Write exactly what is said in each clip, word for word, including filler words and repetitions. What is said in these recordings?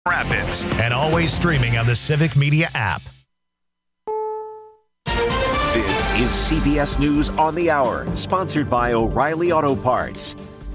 Rapids, and always streaming on the Civic Media app. This is C B S News on the Hour, sponsored by O'Reilly Auto Parts.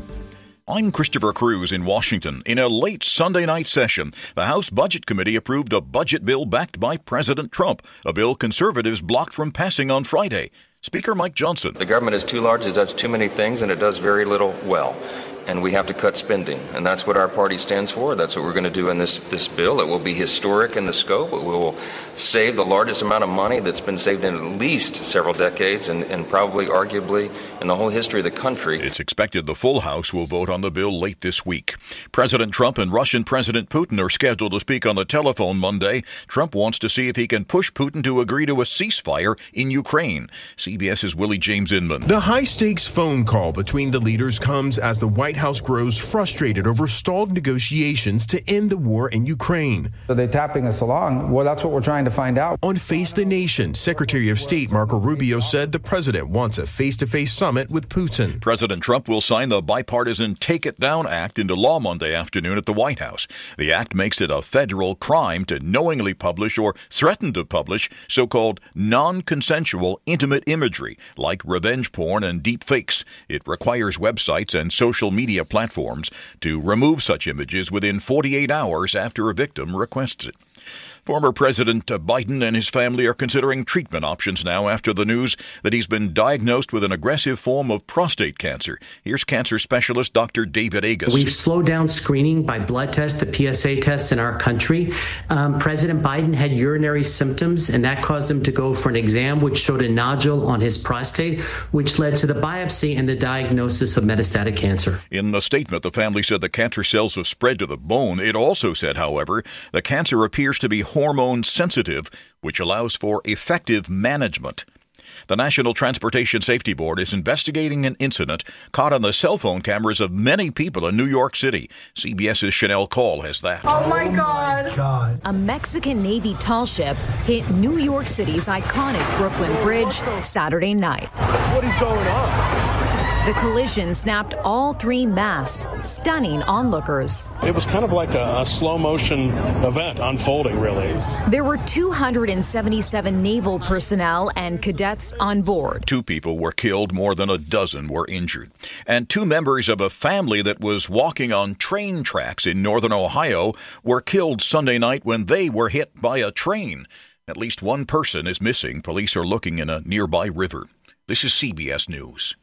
I'm Christopher Cruz in Washington. In a late Sunday night session, the House Budget Committee approved a budget bill backed by President Trump, a bill conservatives blocked from passing on Friday. Speaker Mike Johnson. The government is too large, it does too many things, and it does very little well. And we have to cut spending. And that's what our party stands for. That's what we're going to do in this, this bill. It will be historic in the scope. It will save the largest amount of money that's been saved in at least several decades and, and probably, arguably, in the whole history of the country. It's expected the full House will vote on the bill late this week. President Trump and Russian President Putin are scheduled to speak on the telephone Monday. Trump wants to see if he can push Putin to agree to a ceasefire in Ukraine. CBS's Willie James Inman. The high-stakes phone call between the leaders comes as the White House grows frustrated over stalled negotiations to end the war in Ukraine. Are they tapping us along? Well, that's what we're trying to find out. On Face the Nation, Secretary of State Marco Rubio said the president wants a face-to-face summit with Putin. President Trump will sign the bipartisan Take It Down Act into law Monday afternoon at the White House. The act makes it a federal crime to knowingly publish or threaten to publish so-called non-consensual intimate imagery like revenge porn and deep fakes. It requires websites and social media platforms to remove such images within forty-eight hours after a victim requests it. Former President Biden and his family are considering treatment options now after the news that he's been diagnosed with an aggressive form of prostate cancer. Here's cancer specialist Doctor David Agus. We've slowed down screening by blood tests, the P S A tests in our country. Um, President Biden had urinary symptoms, and that caused him to go for an exam, which showed a nodule on his prostate, which led to the biopsy and the diagnosis of metastatic cancer. In a statement, the family said the cancer cells have spread to the bone. It also said, however, the cancer appears to be hormone sensitive, which allows for effective management. The National Transportation Safety Board is investigating an incident caught on the cell phone cameras of many people in New York City. CBS's Chanel Call has that. Oh, my God. God. A Mexican Navy tall ship hit New York City's iconic Brooklyn Bridge Saturday night. What is going on? The collision snapped all three masts, stunning onlookers. It was kind of like a, a slow-motion event unfolding, really. There were two hundred seventy-seven naval personnel and cadets on board. Two people were killed, more than a dozen were injured. And two members of a family that was walking on train tracks in northern Ohio were killed Sunday night when they were hit by a train. At least one person is missing. Police are looking in a nearby river. This is C B S News.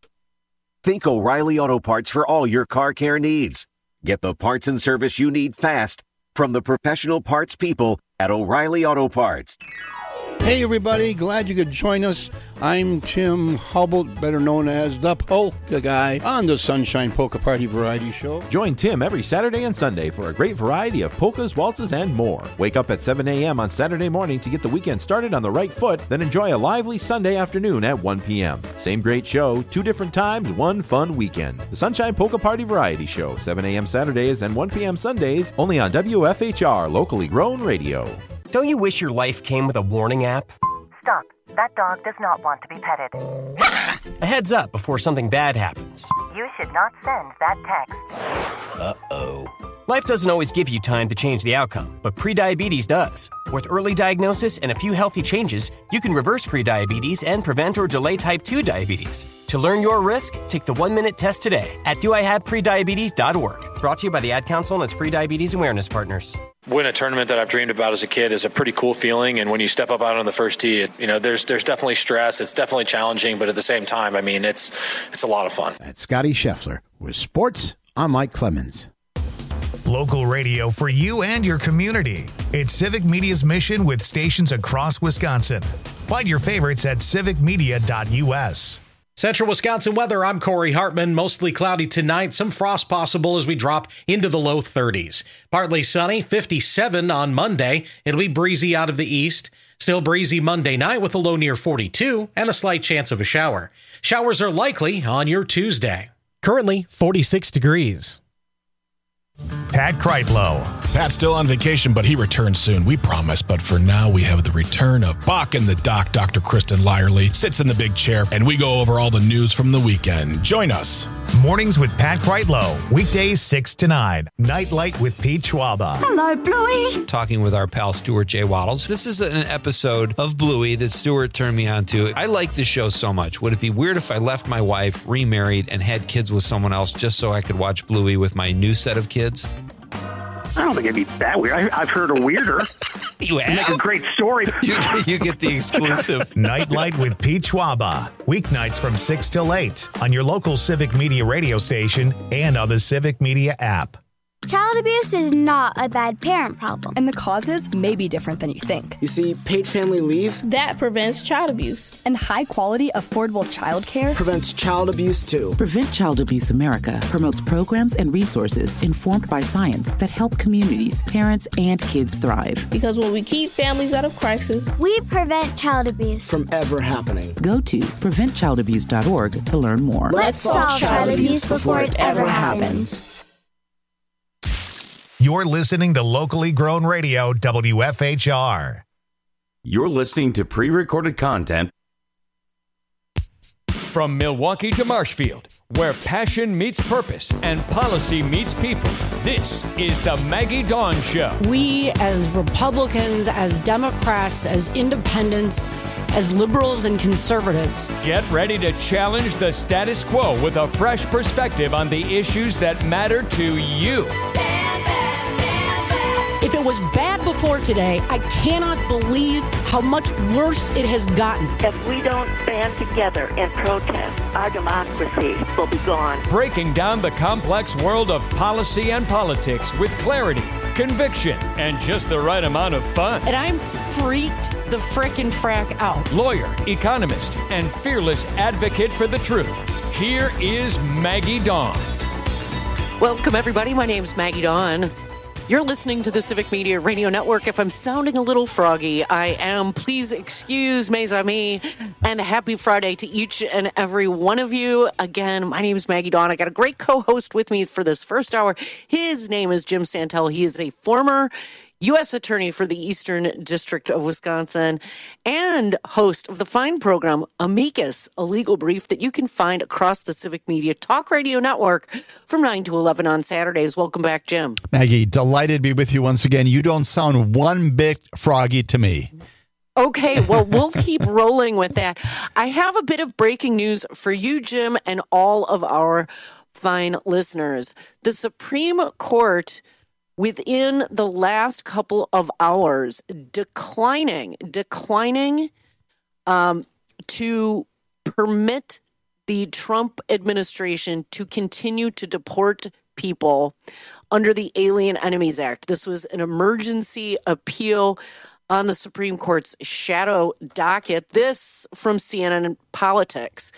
Think O'Reilly Auto Parts for all your car care needs. Get the parts and service you need fast from the professional parts people at O'Reilly Auto Parts. Hey everybody, glad you could join us. I'm Tim Hubble, better known as the Polka Guy, on the Sunshine Polka Party Variety Show. Join Tim every Saturday and Sunday for a great variety of polkas, waltzes, and more. Wake up at seven a.m. on Saturday morning to get the weekend started on the right foot, then enjoy a lively Sunday afternoon at one p.m. Same great show, two different times, one fun weekend. The Sunshine Polka Party Variety Show, seven a.m. Saturdays and one p.m. Sundays, only on W F H R, locally grown radio. Don't you wish your life came with a warning app? Stop. That dog does not want to be petted. A heads up before something bad happens. You should not send that text. Uh-oh. Life doesn't always give you time to change the outcome, but prediabetes does. With early diagnosis and a few healthy changes, you can reverse prediabetes and prevent or delay type two diabetes. To learn your risk, take the one-minute test today at do I have prediabetes dot org. Brought to you by the Ad Council and its Prediabetes Awareness Partners. Win a tournament that I've dreamed about as a kid is a pretty cool feeling, and when you step up out on the first tee, it, you know, there's there's definitely stress. It's definitely challenging, but at the same time, I mean, it's it's a lot of fun. That's Scotty Scheffler with sports. I'm Mike Clemens. Local radio for you and your community. It's Civic Media's mission with stations across Wisconsin. Find your favorites at civic media dot u s. Central Wisconsin weather, I'm Corey Hartman. Mostly cloudy tonight. Some frost possible as we drop into the low thirties. Partly sunny, fifty-seven on Monday. It'll be breezy out of the east. Still breezy Monday night with a low near forty-two and a slight chance of a shower. Showers are likely on your Tuesday. Currently forty-six degrees. Pat Kreitlow. Pat's still on vacation, but he returns soon, we promise. But for now, we have the return of Bach and the Doc. Doctor Kristen Lyerly sits in the big chair, and we go over all the news from the weekend. Join us Mornings with Pat Kreitlow. Weekdays six to nine. Nightlight with Pete Schwaba. Hello, Bluey. Talking with our pal Stuart J. Waddles. This is an episode of Bluey that Stuart turned me on to. I like this show so much. Would it be weird if I left my wife, remarried, and had kids with someone else just so I could watch Bluey with my new set of kids? I don't think it'd be that weird. I, I've heard a weirder. You have? Make a great story. You, you get the exclusive. Nightlight with Pete Schwaba. Weeknights from six till eight on your local Civic Media radio station and on the Civic Media app. Child abuse is not a bad parent problem. And the causes may be different than you think. You see, paid family leave, that prevents child abuse. And high-quality, affordable child care prevents child abuse, too. Prevent Child Abuse America promotes programs and resources informed by science that help communities, parents, and kids thrive. Because when we keep families out of crisis, we prevent child abuse from ever happening. Go to prevent child abuse dot org to learn more. Let's solve child abuse before it ever happens. You're listening to locally grown radio, W F H R. You're listening to pre-recorded content. From Milwaukee to Marshfield, where passion meets purpose and policy meets people, this is the Maggie Dawn Show. We, as Republicans, as Democrats, as independents, as liberals and conservatives, get ready to challenge the status quo with a fresh perspective on the issues that matter to you. If it was bad before today, I cannot believe how much worse it has gotten. If we don't band together and protest, our democracy will be gone. Breaking down the complex world of policy and politics with clarity, conviction, and just the right amount of fun. And I'm freaked the frickin' frack out. Lawyer, economist, and fearless advocate for the truth. Here is Maggie Dawn. Welcome, everybody. My name's Maggie Dawn. You're listening to the Civic Media Radio Network. If I'm sounding a little froggy, I am. Please excuse mes amis, and happy Friday to each and every one of you. Again, my name is Maggie Dawn. I got a great co-host with me for this first hour. His name is Jim Santel. He is a former U S Attorney for the Eastern District of Wisconsin and host of the fine program Amicus, a legal brief that you can find across the Civic Media Talk Radio Network from nine to eleven on Saturdays. Welcome back, Jim. Maggie, delighted to be with you once again. You don't sound one bit froggy to me. Okay, well, we'll keep rolling with that. I have a bit of breaking news for you, Jim, and all of our fine listeners. The Supreme Court, within the last couple of hours, declining, declining um, to permit the Trump administration to continue to deport people under the Alien Enemies Act. This was an emergency appeal on the Supreme Court's shadow docket. This from C N N Politics.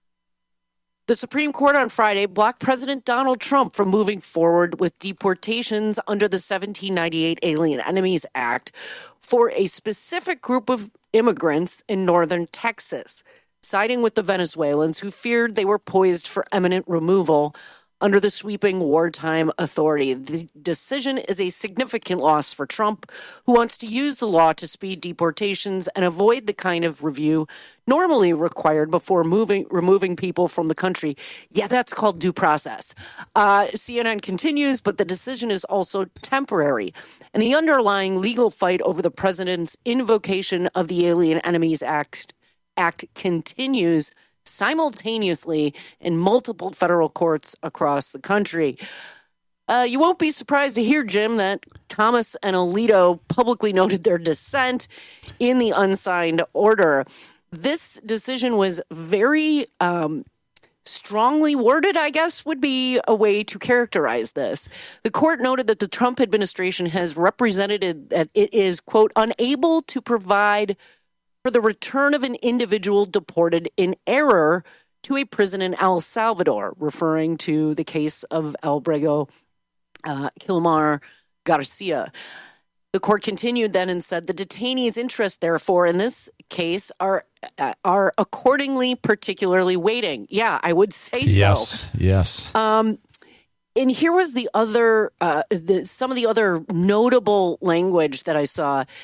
The Supreme Court on Friday blocked President Donald Trump from moving forward with deportations under the seventeen ninety-eight Alien Enemies Act for a specific group of immigrants in northern Texas, siding with the Venezuelans who feared they were poised for imminent removal under the sweeping wartime authority. The decision is a significant loss for Trump, who wants to use the law to speed deportations and avoid the kind of review normally required before moving, removing people from the country. Yeah, that's called due process. Uh, C N N continues, but the decision is also temporary. And the underlying legal fight over the president's invocation of the Alien Enemies Act, Act continues simultaneously in multiple federal courts across the country. Uh, you won't be surprised to hear, Jim, that Thomas and Alito publicly noted their dissent in the unsigned order. This decision was very um, strongly worded, I guess, would be a way to characterize this. The court noted that the Trump administration has represented that it is, quote, unable to provide for the return of an individual deported in error to a prison in El Salvador, referring to the case of Albrego uh, Kilmar Garcia. The court continued then and said the detainees' interests, therefore, in this case are uh, are accordingly particularly weighting. Yeah, I would say so. Yes, yes. Um, and here was the other, uh, the, some of the other notable language that I saw.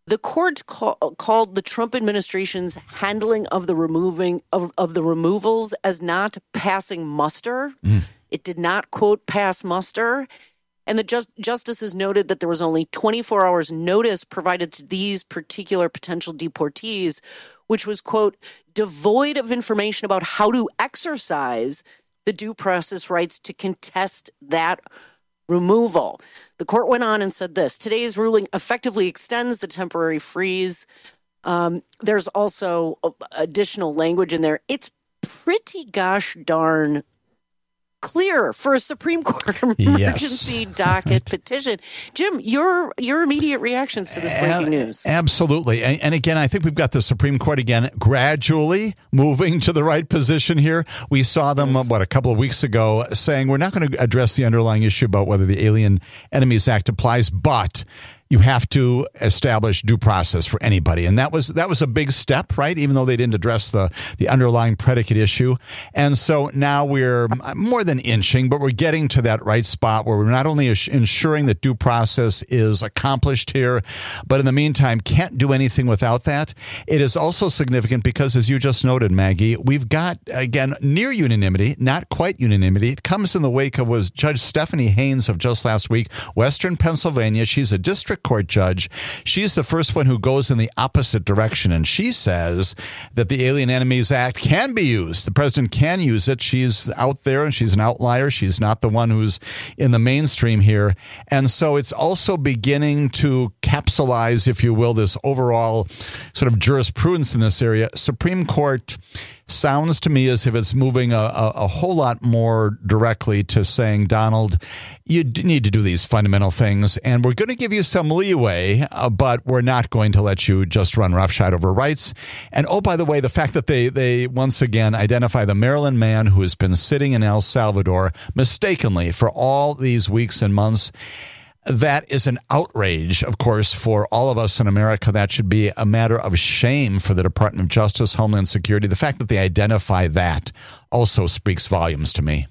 The court call, called the Trump administration's handling of the removing of, of the removals as not passing muster. Mm. It did not, quote, pass muster. And the just, justices noted that there was only twenty-four hours notice provided to these particular potential deportees, which was, quote, devoid of information about how to exercise the due process rights to contest that removal. The court went on and said this: today's ruling effectively extends the temporary freeze. Um, there's also additional language in there. It's pretty gosh darn clear for a Supreme Court emergency yes. docket petition. Jim, your your immediate reactions to this breaking news. Absolutely. And, and again, I think we've got the Supreme Court again gradually moving to the right position here. We saw them, yes. what, a couple of weeks ago saying we're not going to address the underlying issue about whether the Alien Enemies Act applies, but you have to establish due process for anybody. And that was that was a big step, right? Even though they didn't address the, the underlying predicate issue. And so now we're more than inching, but we're getting to that right spot where we're not only ensuring that due process is accomplished here, but in the meantime, can't do anything without that. It is also significant because, as you just noted, Maggie, we've got, again, near unanimity, not quite unanimity. It comes in the wake of was Judge Stephanie Haynes of just last week, Western Pennsylvania. She's a district court judge. She's the first one who goes in the opposite direction, and she says that the Alien Enemies Act can be used. The president can use it. She's out there, and she's an outlier. She's not the one who's in the mainstream here. And so it's also beginning to capsulize, if you will, this overall sort of jurisprudence in this area. Supreme Court sounds to me as if it's moving a, a, a whole lot more directly to saying, Donald, you need to do these fundamental things, and we're going to give you some leeway, uh, but we're not going to let you just run roughshod over rights. And oh, by the way, the fact that they, they once again identify the Maryland man who has been sitting in El Salvador mistakenly for all these weeks and months, that is an outrage, of course, for all of us in America. That should be a matter of shame for the Department of Justice, Homeland Security. The fact that they identify that also speaks volumes to me.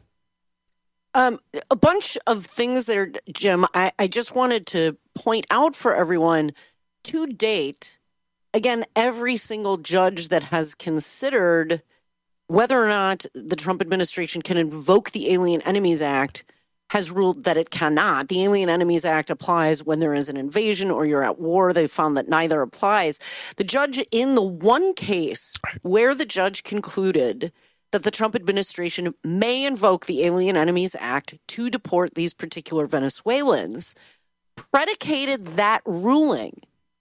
Um, a bunch of things there, Jim. I, I just wanted to point out for everyone, to date, again, every single judge that has considered whether or not the Trump administration can invoke the Alien Enemies Act has ruled that it cannot. The Alien Enemies Act applies when there is an invasion or you're at war. They found that neither applies. The judge, in the one case where the judge concluded that the Trump administration may invoke the Alien Enemies Act to deport these particular Venezuelans, predicated that ruling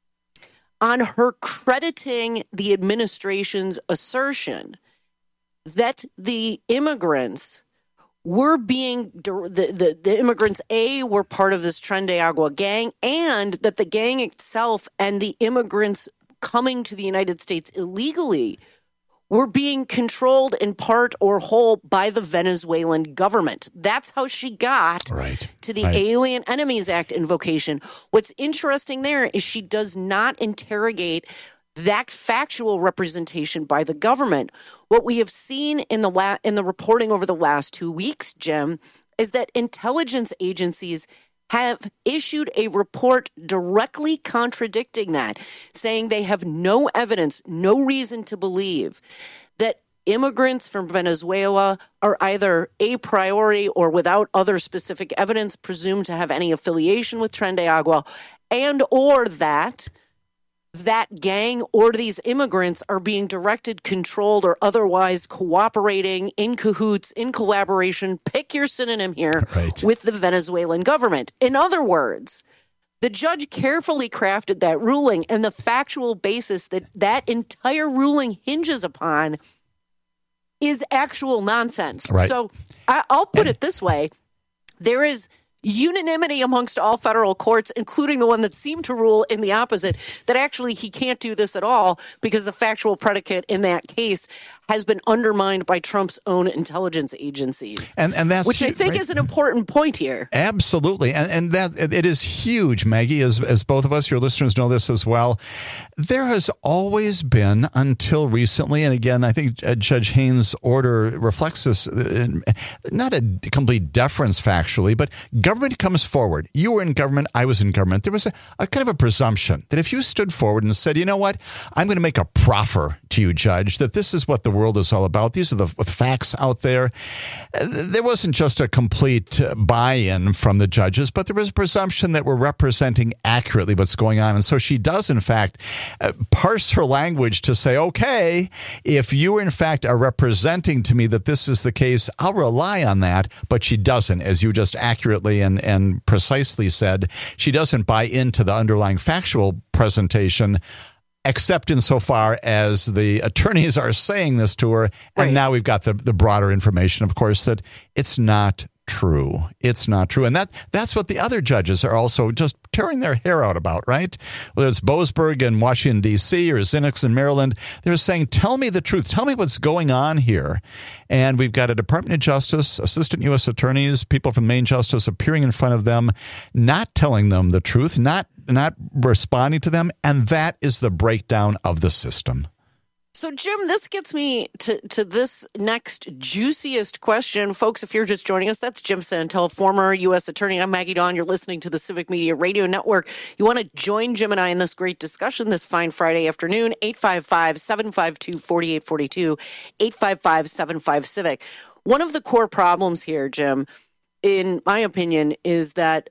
on her crediting the administration's assertion that the immigrants were being, the, the, the immigrants, A, were part of this Tren de Agua gang, and that the gang itself and the immigrants coming to the United States illegally were being controlled in part or whole by the Venezuelan government. That's how she got right. to the right. Alien Enemies Act invocation. What's interesting there is she does not interrogate that factual representation by the government. What we have seen in the la- in the reporting over the last two weeks, Jim, is that intelligence agencies have issued a report directly contradicting that, saying they have no evidence, no reason to believe that immigrants from Venezuela are either a priori or without other specific evidence presumed to have any affiliation with Tren de Agua, and or that that gang or these immigrants are being directed, controlled, or otherwise cooperating in cahoots, in collaboration, pick your synonym here, right. with the Venezuelan government. In other words, the judge carefully crafted that ruling, and the factual basis that that entire ruling hinges upon is actual nonsense. Right. So I, I'll put it this way. There is unanimity amongst all federal courts, including the one that seemed to rule in the opposite, that actually he can't do this at all because the factual predicate in that case has been undermined by Trump's own intelligence agencies. And and that's which I think right? is an important point here. Absolutely. And and that it is huge, Maggie, as as both of us, your listeners know this as well. There has always been, until recently, and again, I think Judge Haynes' order reflects this, not a complete deference factually, but government comes forward, you were in government, I was in government, there was a, a kind of a presumption that if you stood forward and said, you know what, I'm going to make a proffer to you, Judge, that this is what the world is all about. These are the facts out there. There wasn't just a complete buy-in from the judges, but there was a presumption that we're representing accurately what's going on. And so she does, in fact, uh, parse her language to say, okay, if you, in fact, are representing to me that this is the case, I'll rely on that. But she doesn't, as you just accurately and, and precisely said, she doesn't buy into the underlying factual presentation, except insofar as the attorneys are saying this to her. And right. now we've got the, the broader information, of course, that it's not true. It's not true. And that that's what the other judges are also just tearing their hair out about, right? Whether it's Boasberg in Washington, D C or Zinnick's in Maryland, they're saying, tell me the truth. Tell me what's going on here. And we've got a Department of Justice, assistant U S attorneys, people from Main Justice appearing in front of them, not telling them the truth, not not responding to them. And that is the breakdown of the system. So, Jim, this gets me to, to this next juiciest question. Folks, if you're just joining us, that's Jim Santel, former U S attorney. I'm Maggie Dawn. You're listening to the Civic Media Radio Network. You want to join Jim and I in this great discussion this fine Friday afternoon, eight five five, seven five two, four eight four two, eight five five, seven five, CIVIC. One of the core problems here, Jim, in my opinion, is that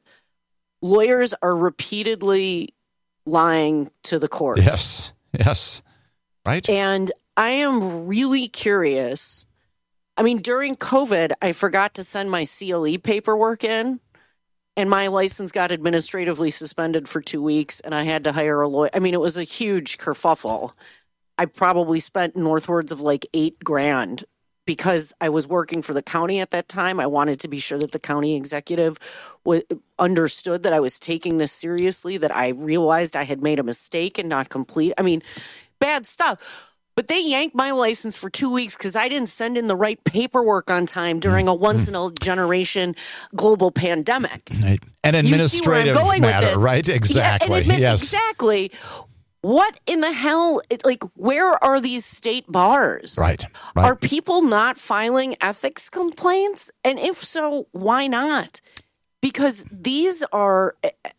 lawyers are repeatedly lying to the court. Yes, yes. Right. And I am really curious. I mean, during COVID, I forgot to send my C L E paperwork in, and my license got administratively suspended for two weeks, and I had to hire a lawyer. I mean, it was a huge kerfuffle. I probably spent northwards of like eight grand because I was working for the county at that time. I wanted to be sure that the county executive w- understood that I was taking this seriously, that I realized I had made a mistake and not complete. I mean, bad stuff. But they yanked my license for two weeks because I didn't send in the right paperwork on time during a once-in-a-generation global pandemic. Right. An administrative matter, right? Exactly. Yeah, admi- yes. Exactly. What in the hell, like, where are these state bars? Right. right. Are people not filing ethics complaints? And if so, why not? Because these are...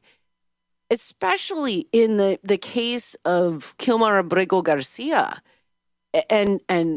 especially in the, the case of Kilmar Abrego Garcia and and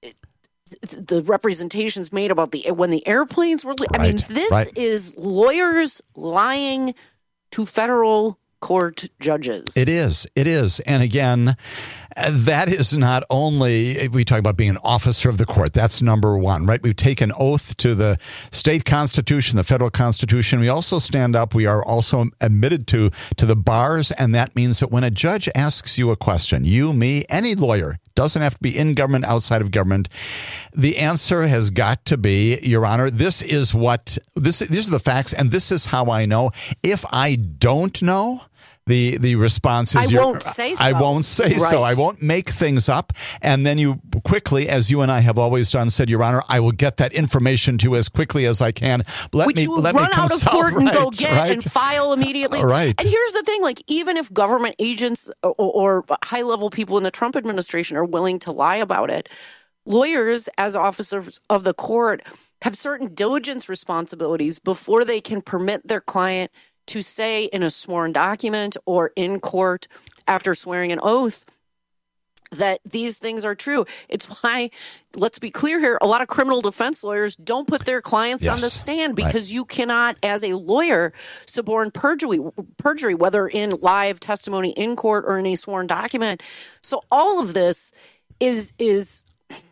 the representations made about the when the airplanes were. I right, mean, this right. is lawyers lying to federal court judges. It is. It is. And again, that is not only, we talk about being an officer of the court. That's number one, right? We take an oath to the state constitution, the federal constitution. We also stand up. We are also admitted to, to the bars. And that means that when a judge asks you a question, you, me, any lawyer, doesn't have to be in government, outside of government, the answer has got to be, Your Honor, this is what, this, these are the facts, and this is how I know. If I don't know, The the response is, I won't say so. I won't say right. so. I won't make things up. And then you quickly, as you and I have always done, said, Your Honor, I will get that information to you as quickly as I can. Let Which me you let run me out of consult. court and right, go get right. and file immediately. Right. And here's the thing, like, even if government agents or, or high-level people in the Trump administration are willing to lie about it, lawyers, as officers of the court, have certain diligence responsibilities before they can permit their client to say in a sworn document or in court after swearing an oath that these things are true. It's why, let's be clear here, a lot of criminal defense lawyers don't put their clients yes. on the stand because right. you cannot, as a lawyer, suborn perjury, perjury, whether in live testimony in court or in a sworn document. So all of this is is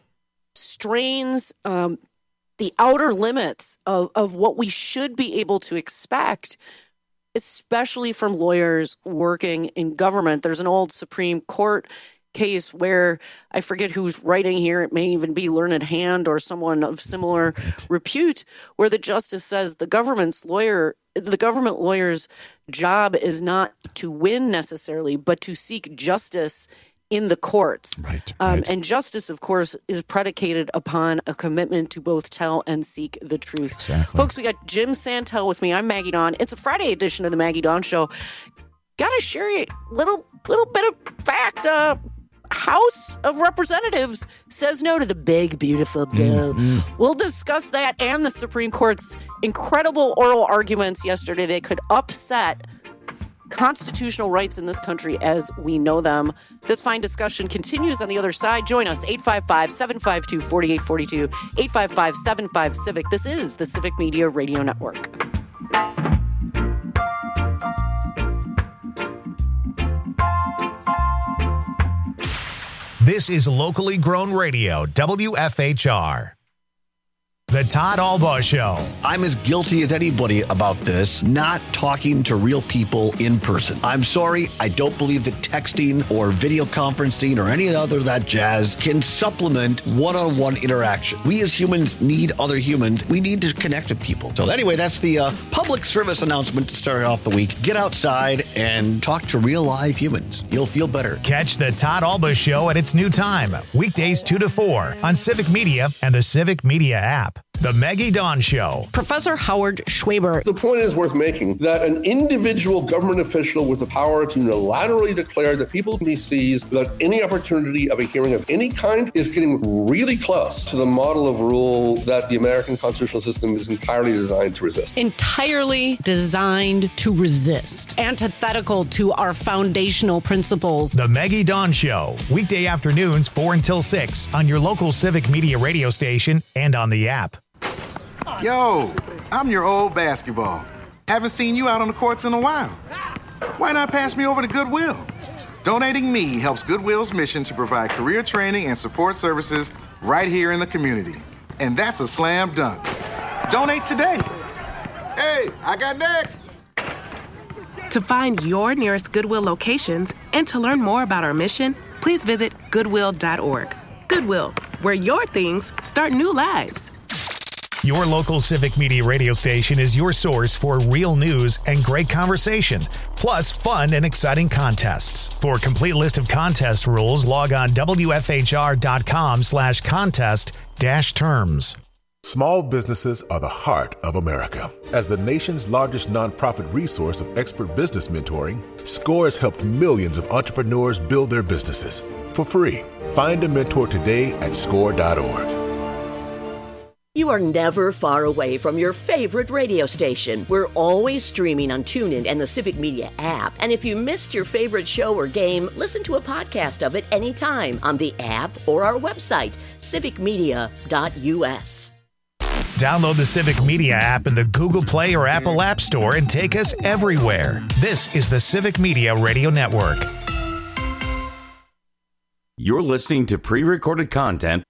strains um, the outer limits of, of what we should be able to expect, especially from lawyers working in government. There's an old Supreme Court case where I forget who's writing here. It may even be Learned Hand or someone of similar right. repute, where the justice says the government's lawyer, the government lawyer's job is not to win necessarily, but to seek justice in the courts. Right, um, right. And justice, of course, is predicated upon a commitment to both tell and seek the truth. Exactly. Folks, we got Jim Santel with me. I'm Maggie Dawn. It's a Friday edition of the Maggie Dawn Show. Got to share you a little, little bit of fact. Uh, House of Representatives says no to the big, beautiful bill. Mm-hmm. We'll discuss that and the Supreme Court's incredible oral arguments yesterday that could upset constitutional rights in this country as we know them. This fine discussion continues on the other side. Join us, eight five five, seven five two, four eight four two, eight five five, seven five, CIVIC. This is the Civic Media Radio Network. This is locally grown radio, W F H R. The Todd Albaugh Show. I'm as guilty as anybody about this, not talking to real people in person. I'm sorry, I don't believe that texting or video conferencing or any other of that jazz can supplement one-on-one interaction. We as humans need other humans. We need to connect with people. So anyway, that's the uh, public service announcement to start off the week. Get outside and talk to real live humans. You'll feel better. Catch the Todd Albaugh Show at its new time, weekdays two to four on Civic Media and the Civic Media app. The Maggie Dawn Show. Professor Howard Schwaber. The point is worth making that an individual government official with the power to unilaterally declare that people can be seized without any opportunity of a hearing of any kind is getting really close to the model of rule that the American constitutional system is entirely designed to resist. Entirely designed to resist. Antithetical to our foundational principles. The Maggie Dawn Show. Weekday afternoons, four until six on your local Civic Media radio station and on the app. Yo, I'm your old basketball. Haven't seen you out on the courts in a while. Why not pass me over to Goodwill? Donating me helps Goodwill's mission to provide career training and support services right here in the community. And that's a slam dunk. Donate today. Hey, I got next. To find your nearest Goodwill locations and to learn more about our mission, please visit goodwill dot org. Goodwill, where your things start new lives. Your local Civic Media radio station is your source for real news and great conversation, plus fun and exciting contests. For a complete list of contest rules, log on W F H R dot com slash contest dash terms. Small businesses are the heart of America. As the nation's largest nonprofit resource of expert business mentoring, SCORE has helped millions of entrepreneurs build their businesses for free. Find a mentor today at score dot org. You are never far away from your favorite radio station. We're always streaming on TuneIn and the Civic Media app. And if you missed your favorite show or game, listen to a podcast of it anytime on the app or our website, civic media dot U S. Download the Civic Media app in the Google Play or Apple App Store and take us everywhere. This is the Civic Media Radio Network. You're listening to pre-recorded content.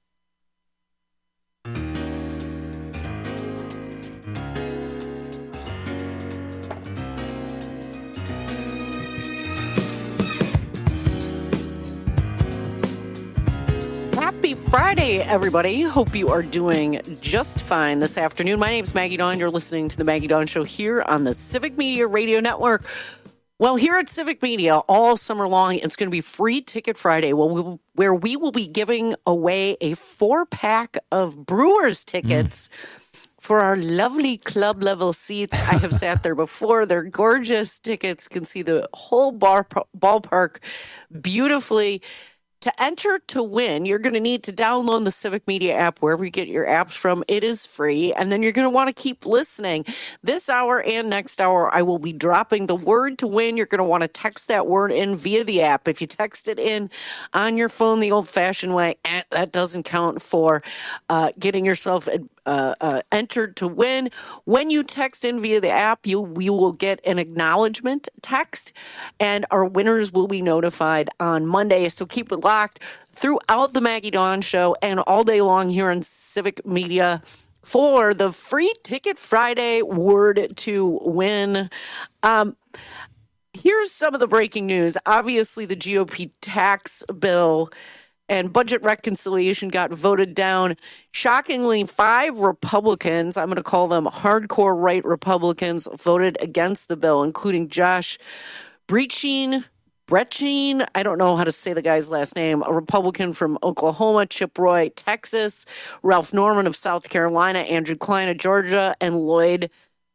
Happy Friday, everybody. Hope you are doing just fine this afternoon. My name is Maggie Dawn. You're listening to the Maggie Dawn Show here on the Civic Media Radio Network. Well, here at Civic Media, all summer long, it's going to be Free Ticket Friday, where we will, where we will be giving away a four-pack of Brewers tickets mm. for our lovely club-level seats. I have sat there before. They're gorgeous tickets. Can see the whole bar, ballpark beautifully. To enter to win, you're going to need to download the Civic Media app wherever you get your apps from. It is free, and then you're going to want to keep listening. This hour and next hour, I will be dropping the word to win. You're going to want to text that word in via the app. If you text it in on your phone the old-fashioned way, eh, that doesn't count for uh, getting yourself Uh, uh, entered to win. When you text in via the app, you you will get an acknowledgement text, and our winners will be notified on Monday. So keep it locked throughout the Maggie Dawn Show and all day long here on Civic Media for the Free Ticket Friday word to win. Um, here's some of the breaking news. Obviously, the G O P tax bill and budget reconciliation got voted down. Shockingly, five Republicans, I'm going to call them hardcore right Republicans, voted against the bill, including Josh Breaching, Bretching, I don't know how to say the guy's last name, a Republican from Oklahoma, Chip Roy, Texas, Ralph Norman of South Carolina, Andrew Klein of Georgia, and Lloyd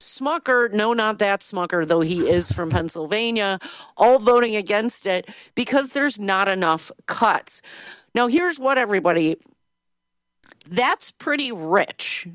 Smucker, no, not that Smucker, though he is from Pennsylvania, all voting against it because there's not enough cuts. Now, here's what, everybody, that's pretty rich.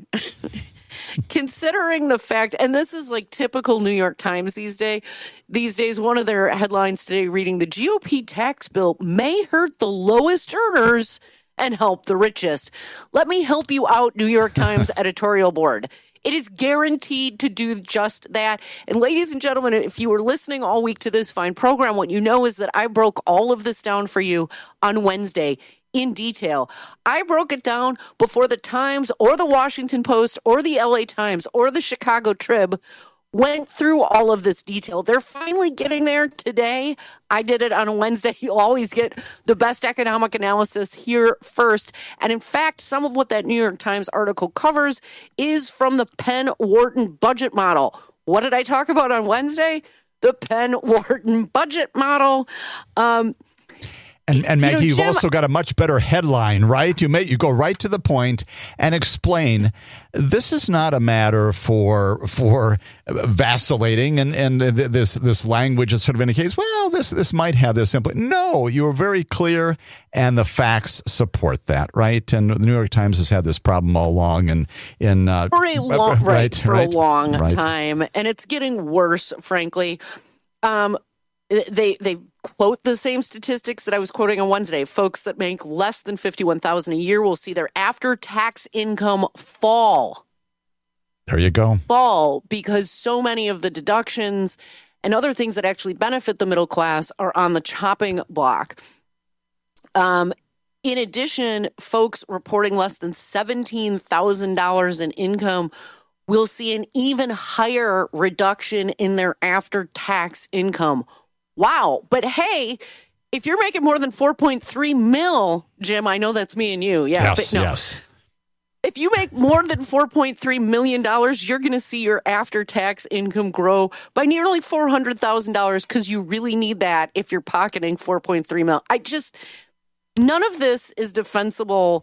Considering the fact, and this is like typical New York Times these days, these days, one of their headlines today reading, the G O P tax bill may hurt the lowest earners and help the richest. Let me help you out, New York Times editorial board. It is guaranteed to do just that. And ladies and gentlemen, if you were listening all week to this fine program, what you know is that I broke all of this down for you on Wednesday in detail. I broke it down before the Times or the Washington Post or the L A Times or the Chicago Trib went through all of this detail. They're finally getting there today. I did it on a Wednesday. You always get the best economic analysis here first. And in fact, some of what that New York Times article covers is from the Penn-Wharton budget model. What did I talk about on Wednesday? The Penn-Wharton budget model. Um, And, and Maggie, you know, you've Jim, also got a much better headline, right? You may, you go right to the point and explain this is not a matter for for vacillating and, and this this language that sort of indicates, well, this this might have this impl-. No, you were very clear, and the facts support that, right? And the New York Times has had this problem all along, and in uh, for a long, right, right, for right, a long right. time, and it's getting worse, frankly. Um, they they. quote the same statistics that I was quoting on Wednesday. Folks that make less than fifty-one thousand dollars a year will see their after-tax income fall. There you go. Fall because so many of the deductions and other things that actually benefit the middle class are on the chopping block. Um, in addition, folks reporting less than seventeen thousand dollars in income will see an even higher reduction in their after-tax income. Wow. But hey, if you're making more than four point three mil, Jim, I know that's me and you. Yeah. Yes, but no. yes. If you make more than four point three million dollars, you're going to see your after-tax income grow by nearly four hundred thousand dollars because you really need that if you're pocketing four point three mil. I just, none of this is defensible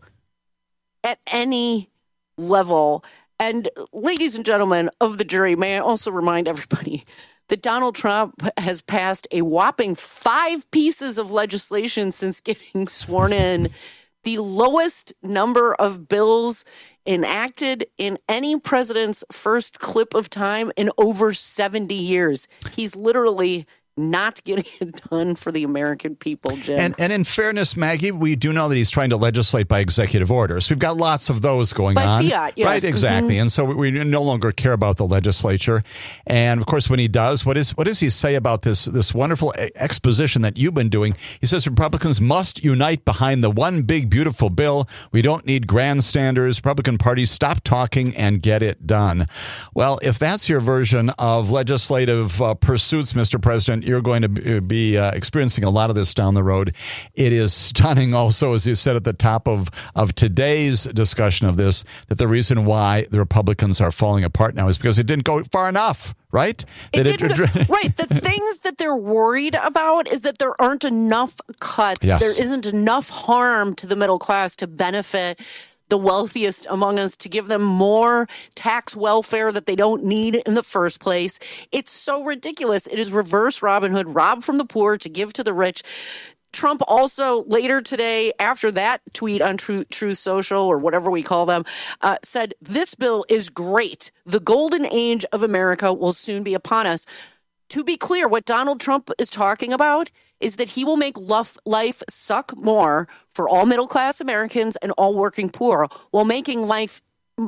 at any level. And ladies and gentlemen of the jury, may I also remind everybody that Donald Trump has passed a whopping five pieces of legislation since getting sworn in, the lowest number of bills enacted in any president's first clip of time in over seventy years. He's literally not getting it done for the American people, Jim. And, and in fairness, Maggie, we do know that he's trying to legislate by executive order. So we've got lots of those going by on. Fiat, yes. Right, exactly. Mm-hmm. And so we no longer care about the legislature. And of course, when he does, what is what does he say about this, this wonderful exposition that you've been doing? He says Republicans must unite behind the one big, beautiful bill. We don't need grandstanders. Republican Party, stop talking and get it done. Well, if that's your version of legislative uh, pursuits, Mister President, you're going to be uh, experiencing a lot of this down the road. It is stunning also, as you said at the top of, of today's discussion of this, that the reason why the Republicans are falling apart now is because it didn't go far enough, right? It that didn't it, go, right. The things that they're worried about is that there aren't enough cuts. Yes. There isn't enough harm to the middle class to benefit the wealthiest among us, to give them more tax welfare that they don't need in the first place. It's so ridiculous. It is reverse Robin Hood, rob from the poor to give to the rich. Trump also later today, after that tweet on Truth, Truth Social or whatever we call them, uh, said, this bill is great. The golden age of America will soon be upon us. To be clear, what Donald Trump is talking about is that he will make life suck more for all middle-class Americans and all working poor, while making life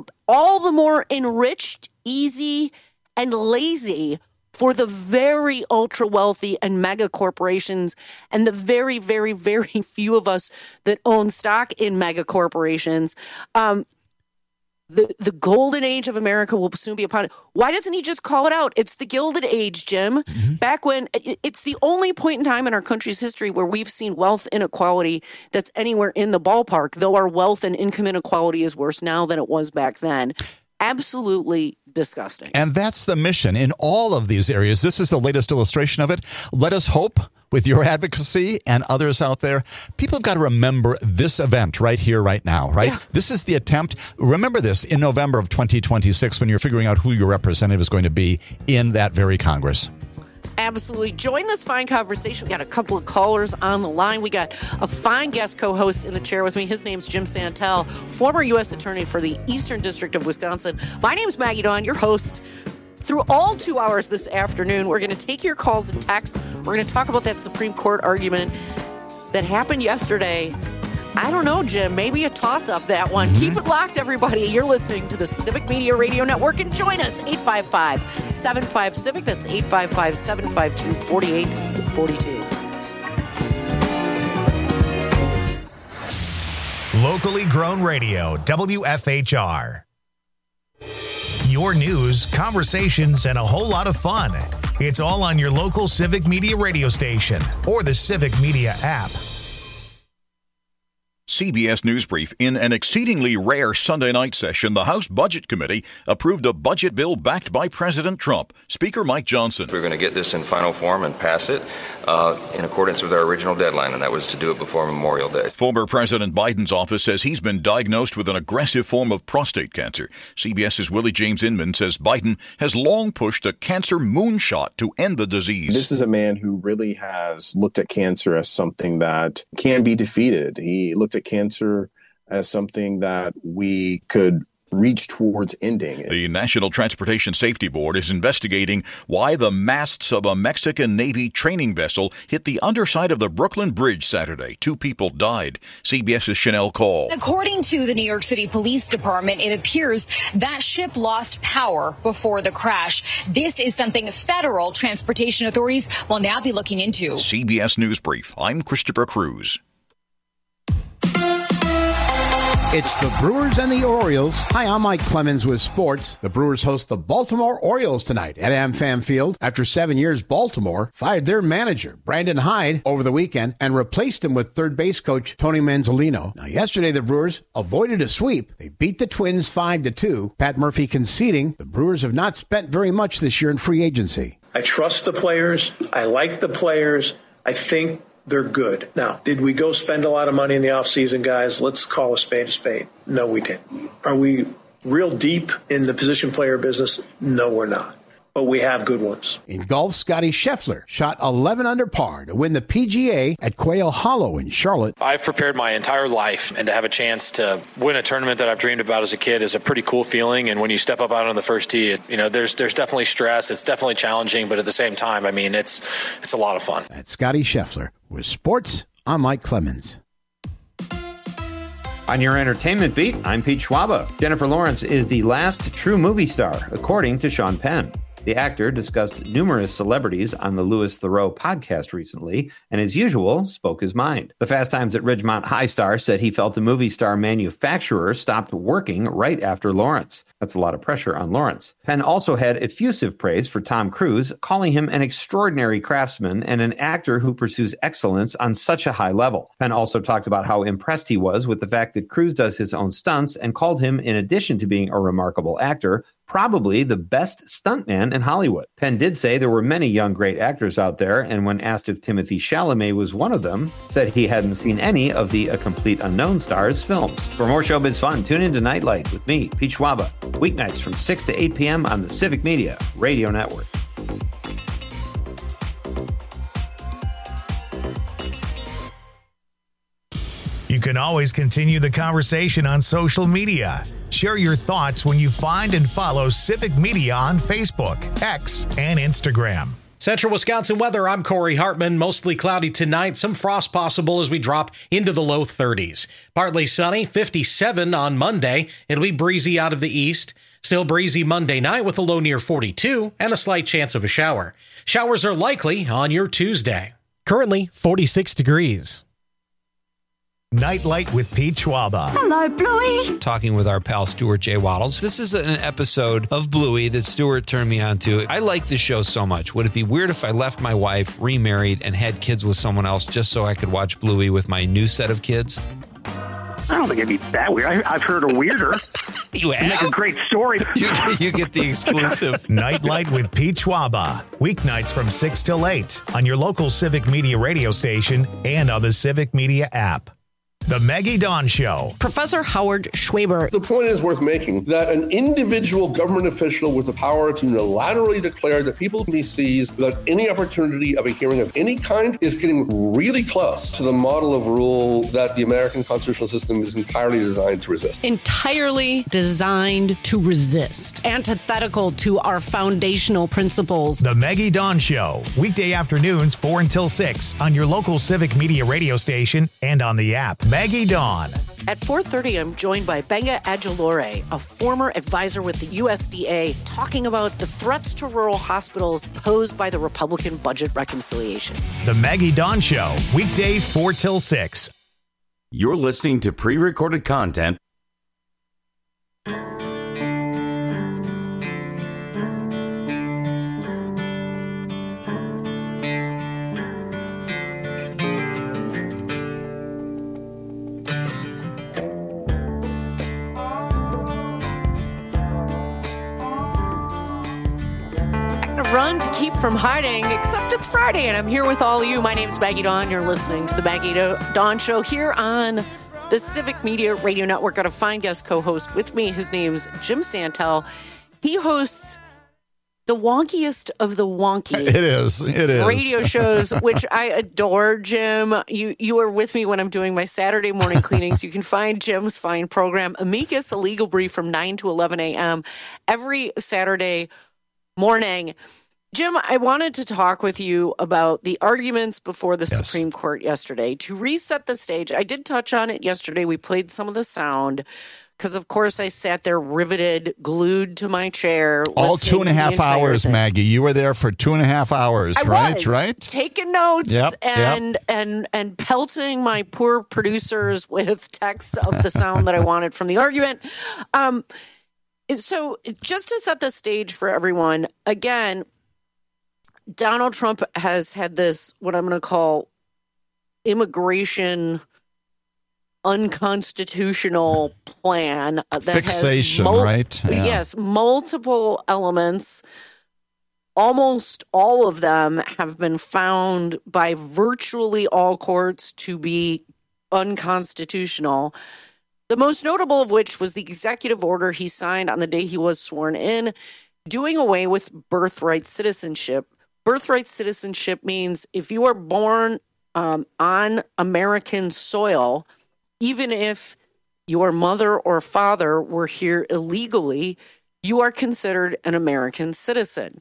all the more enriched, easy, and lazy for the very ultra-wealthy and mega corporations and the very, very, very few of us that own stock in mega corporations. Um, The the golden age of America will soon be upon it. Why doesn't he just call it out? It's the Gilded Age, Jim. Mm-hmm. Back when it's the only point in time in our country's history where we've seen wealth inequality that's anywhere in the ballpark, though our wealth and income inequality is worse now than it was back then. Absolutely disgusting. And that's the mission in all of these areas. This is the latest illustration of it. Let us hope with your advocacy and others out there, people have got to remember this event right here, right now, right? Yeah. This is the attempt. Remember this in November of twenty twenty-six when you're figuring out who your representative is going to be in that very Congress. Absolutely. Join this fine conversation. We got a couple of callers on the line. We got a fine guest co-host in the chair with me. His name's Jim Santel, former U S attorney for the Eastern District of Wisconsin. My name's Maggie Dawn, your host. Through all two hours this afternoon, we're going to take your calls and texts. We're going to talk about that Supreme Court argument that happened yesterday. I don't know, Jim. Maybe a toss-up, that one. Mm-hmm. Keep it locked, everybody. You're listening to the Civic Media Radio Network. And join us, eight five five, seven five, CIVIC. That's eight five five, seven five two, four eight four two. Locally grown radio, W F H R. Your news, conversations, and a whole lot of fun. It's all on your local Civic Media radio station or the Civic Media app. C B S News Brief. In an exceedingly rare Sunday night session, the House Budget Committee approved a budget bill backed by President Trump. Speaker Mike Johnson. We're going to get this in final form and pass it uh, in accordance with our original deadline, and that was to do it before Memorial Day. Former President Biden's office says he's been diagnosed with an aggressive form of prostate cancer. CBS's Willie James Inman says Biden has long pushed a cancer moonshot to end the disease. This is a man who really has looked at cancer as something that can be defeated. He looked at cancer as something that we could reach towards ending. The National Transportation Safety Board is investigating why the masts of a Mexican Navy training vessel hit the underside of the Brooklyn Bridge Saturday. Two people died. CBS's Chanel Call. According to the New York City Police Department, it appears that ship lost power before the crash. This is something federal transportation authorities will now be looking into. C B S News Brief. I'm Christopher Cruz. It's the Brewers and the Orioles. Hi, I'm Mike Clemens with sports. The Brewers host the Baltimore Orioles tonight at AmFam Field. After seven years, Baltimore fired their manager, Brandon Hyde, over the weekend and replaced him with third base coach Tony Manzolino. Now, yesterday, the Brewers avoided a sweep. They beat the Twins five to two. Pat Murphy conceding the Brewers have not spent very much this year in free agency. I trust the players. I like the players. I think they're good. Now, did we go spend a lot of money in the offseason, guys? Let's call a spade a spade. No, we didn't. Are we real deep in the position player business? No, we're not. But we have good ones. In golf, Scotty Scheffler shot eleven under par to win the P G A at Quail Hollow in Charlotte. I've prepared my entire life, and to have a chance to win a tournament that I've dreamed about as a kid is a pretty cool feeling. And when you step up out on the first tee, it, you know, there's there's definitely stress. It's definitely challenging, but at the same time, I mean, it's it's a lot of fun. That's Scotty Scheffler. With sports, I'm Mike Clemens. On your entertainment beat, I'm Pete Schwaba. Jennifer Lawrence is the last true movie star, according to Sean Penn. The actor discussed numerous celebrities on the Louis Theroux podcast recently, and as usual, spoke his mind. The Fast Times at Ridgemont High star said he felt the movie star manufacturer stopped working right after Lawrence. That's a lot of pressure on Lawrence. Penn also had effusive praise for Tom Cruise, calling him an extraordinary craftsman and an actor who pursues excellence on such a high level. Penn also talked about how impressed he was with the fact that Cruise does his own stunts and called him, in addition to being a remarkable actor, probably the best stuntman in Hollywood. Penn did say there were many young great actors out there, and when asked if Timothée Chalamet was one of them, said he hadn't seen any of the A Complete Unknown stars films. For more showbiz fun, tune into Nightlight with me, Pete Schwaba, weeknights from six to eight p.m. on the Civic Media Radio Network. You can always continue the conversation on social media. Share your thoughts when you find and follow Civic Media on Facebook, X, and Instagram. Central Wisconsin weather, I'm Corey Hartman. Mostly cloudy tonight. Some frost possible as we drop into the low thirties. Partly sunny, fifty-seven on Monday. It'll be breezy out of the east. Still breezy Monday night with a low near forty-two and a slight chance of a shower. Showers are likely on your Tuesday. Currently forty-six degrees. Nightlight with Pete Schwaba. Hello, Bluey. Talking with our pal Stuart J. Waddles. This is an episode of Bluey that Stuart turned me on to. I like this show so much. Would it be weird if I left my wife, remarried, and had kids with someone else just so I could watch Bluey with my new set of kids? I don't think it'd be that weird. I, I've heard a weirder. You Make a have? great story. You, you get the exclusive. Nightlight with Pete Schwaba. Weeknights from six till eight on your local Civic Media radio station and on the Civic Media app. The Maggie Dawn Show. Professor Howard Schwaber. The point is worth making that an individual government official with the power to unilaterally declare that people he sees without any opportunity of a hearing of any kind is getting really close to the model of rule that the American constitutional system is entirely designed to resist. Entirely designed to resist. Antithetical to our foundational principles. The Maggie Dawn Show. Weekday afternoons, four until six on your local Civic Media radio station and on the app. Maggie Dawn. At four thirty, I'm joined by Benga Adjolore, a former advisor with the U S D A, talking about the threats to rural hospitals posed by the Republican budget reconciliation. The Maggie Dawn Show. Weekdays, four till six. You're listening to pre-recorded content. Run to keep from hiding, except it's Friday and I'm here with all you. My name's Maggie Dawn. You're listening to the Maggie Dawn Show here on the Civic Media Radio Network. Got a fine guest co-host with me. His name's Jim Santel. He hosts the wonkiest of the wonky. It is. It is. Radio shows, which I adore, Jim. You you are with me when I'm doing my Saturday morning cleanings. You can find Jim's fine program, Amicus, a legal brief from nine to eleven a.m. every Saturday morning. Jim, I wanted to talk with you about the arguments before the yes. Supreme Court yesterday. To reset the stage, I did touch on it yesterday. We played some of the sound because, of course, I sat there riveted, glued to my chair. All two and a half hours, thing. Maggie. You were there for two and a half hours, I right? Was, right? Taking notes yep, and, yep. and, and pelting my poor producers with texts of the sound that I wanted from the argument. Um, so just to set the stage for everyone, again, Donald Trump has had this, what I'm going to call immigration unconstitutional plan that fixation, has mul- right? Yeah. Yes, multiple elements. Almost all of them have been found by virtually all courts to be unconstitutional. The most notable of which was the executive order he signed on the day he was sworn in, doing away with birthright citizenship. Birthright citizenship means if you are born um, on American soil, even if your mother or father were here illegally, you are considered an American citizen.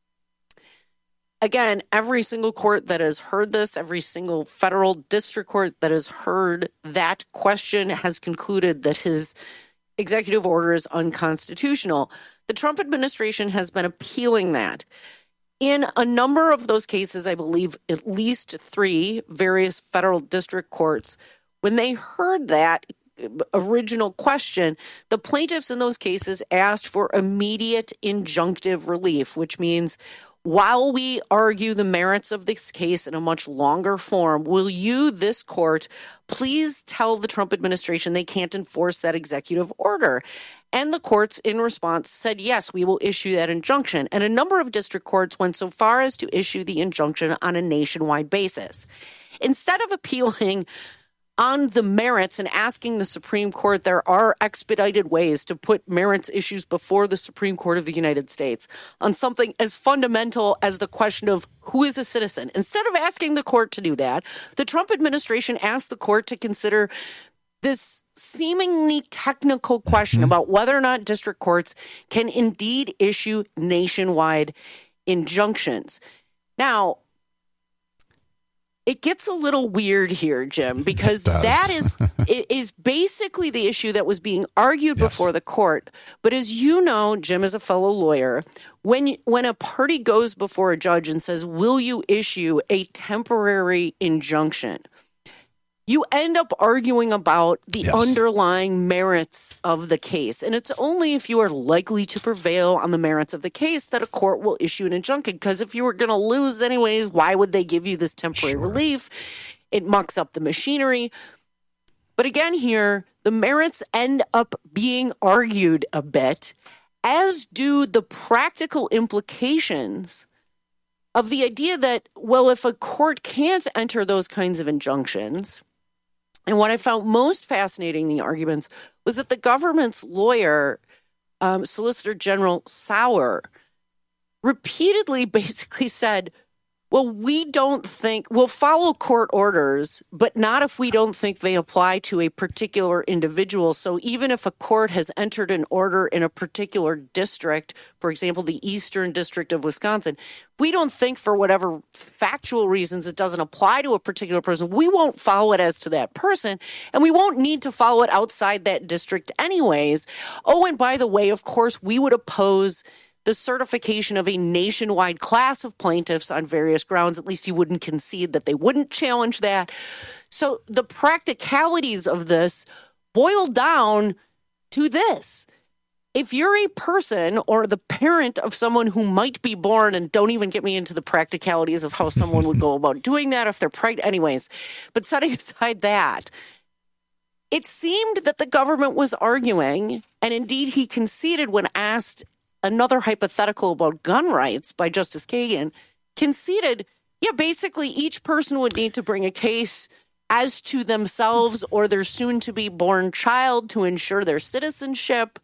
Again, every single court that has heard this, every single federal district court that has heard that question has concluded that his executive order is unconstitutional. The Trump administration has been appealing that. In a number of those cases, I believe at least three various federal district courts, when they heard that original question, the plaintiffs in those cases asked for immediate injunctive relief, which means while we argue the merits of this case in a much longer form, will you, this court, please tell the Trump administration they can't enforce that executive order? And the courts, in response, said, yes, we will issue that injunction. And a number of district courts went so far as to issue the injunction on a nationwide basis. Instead of appealing on the merits and asking the Supreme Court, there are expedited ways to put merits issues before the Supreme Court of the United States on something as fundamental as the question of who is a citizen. Instead of asking the court to do that, the Trump administration asked the court to consider this seemingly technical question mm-hmm. about whether or not district courts can indeed issue nationwide injunctions. Now, it gets a little weird here, Jim, because that is it is basically the issue that was being argued yes. before the court. But as you know, Jim, as a fellow lawyer, when when a party goes before a judge and says, will you issue a temporary injunction, you end up arguing about the yes. underlying merits of the case. And it's only if you are likely to prevail on the merits of the case that a court will issue an injunction. Because if you were going to lose anyways, why would they give you this temporary sure. relief? It mucks up the machinery. But again, here, the merits end up being argued a bit, as do the practical implications of the idea that, well, if a court can't enter those kinds of injunctions, and what I found most fascinating in the arguments was that the government's lawyer, um, Solicitor General Sauer, repeatedly basically said, well, we don't think, we'll follow court orders, but not if we don't think they apply to a particular individual. So even if a court has entered an order in a particular district, for example, the Eastern District of Wisconsin, we don't think for whatever factual reasons it doesn't apply to a particular person, we won't follow it as to that person, and we won't need to follow it outside that district anyways. Oh, and by the way, of course, we would oppose the certification of a nationwide class of plaintiffs on various grounds. At least he wouldn't concede that they wouldn't challenge that. So the practicalities of this boil down to this. If you're a person or the parent of someone who might be born, and don't even get me into the practicalities of how someone would go about doing that if they're pregnant, anyways, but setting aside that, it seemed that the government was arguing, and indeed he conceded when asked another hypothetical about gun rights by Justice Kagan, conceded, yeah, basically each person would need to bring a case as to themselves or their soon-to-be-born child to ensure their citizenship,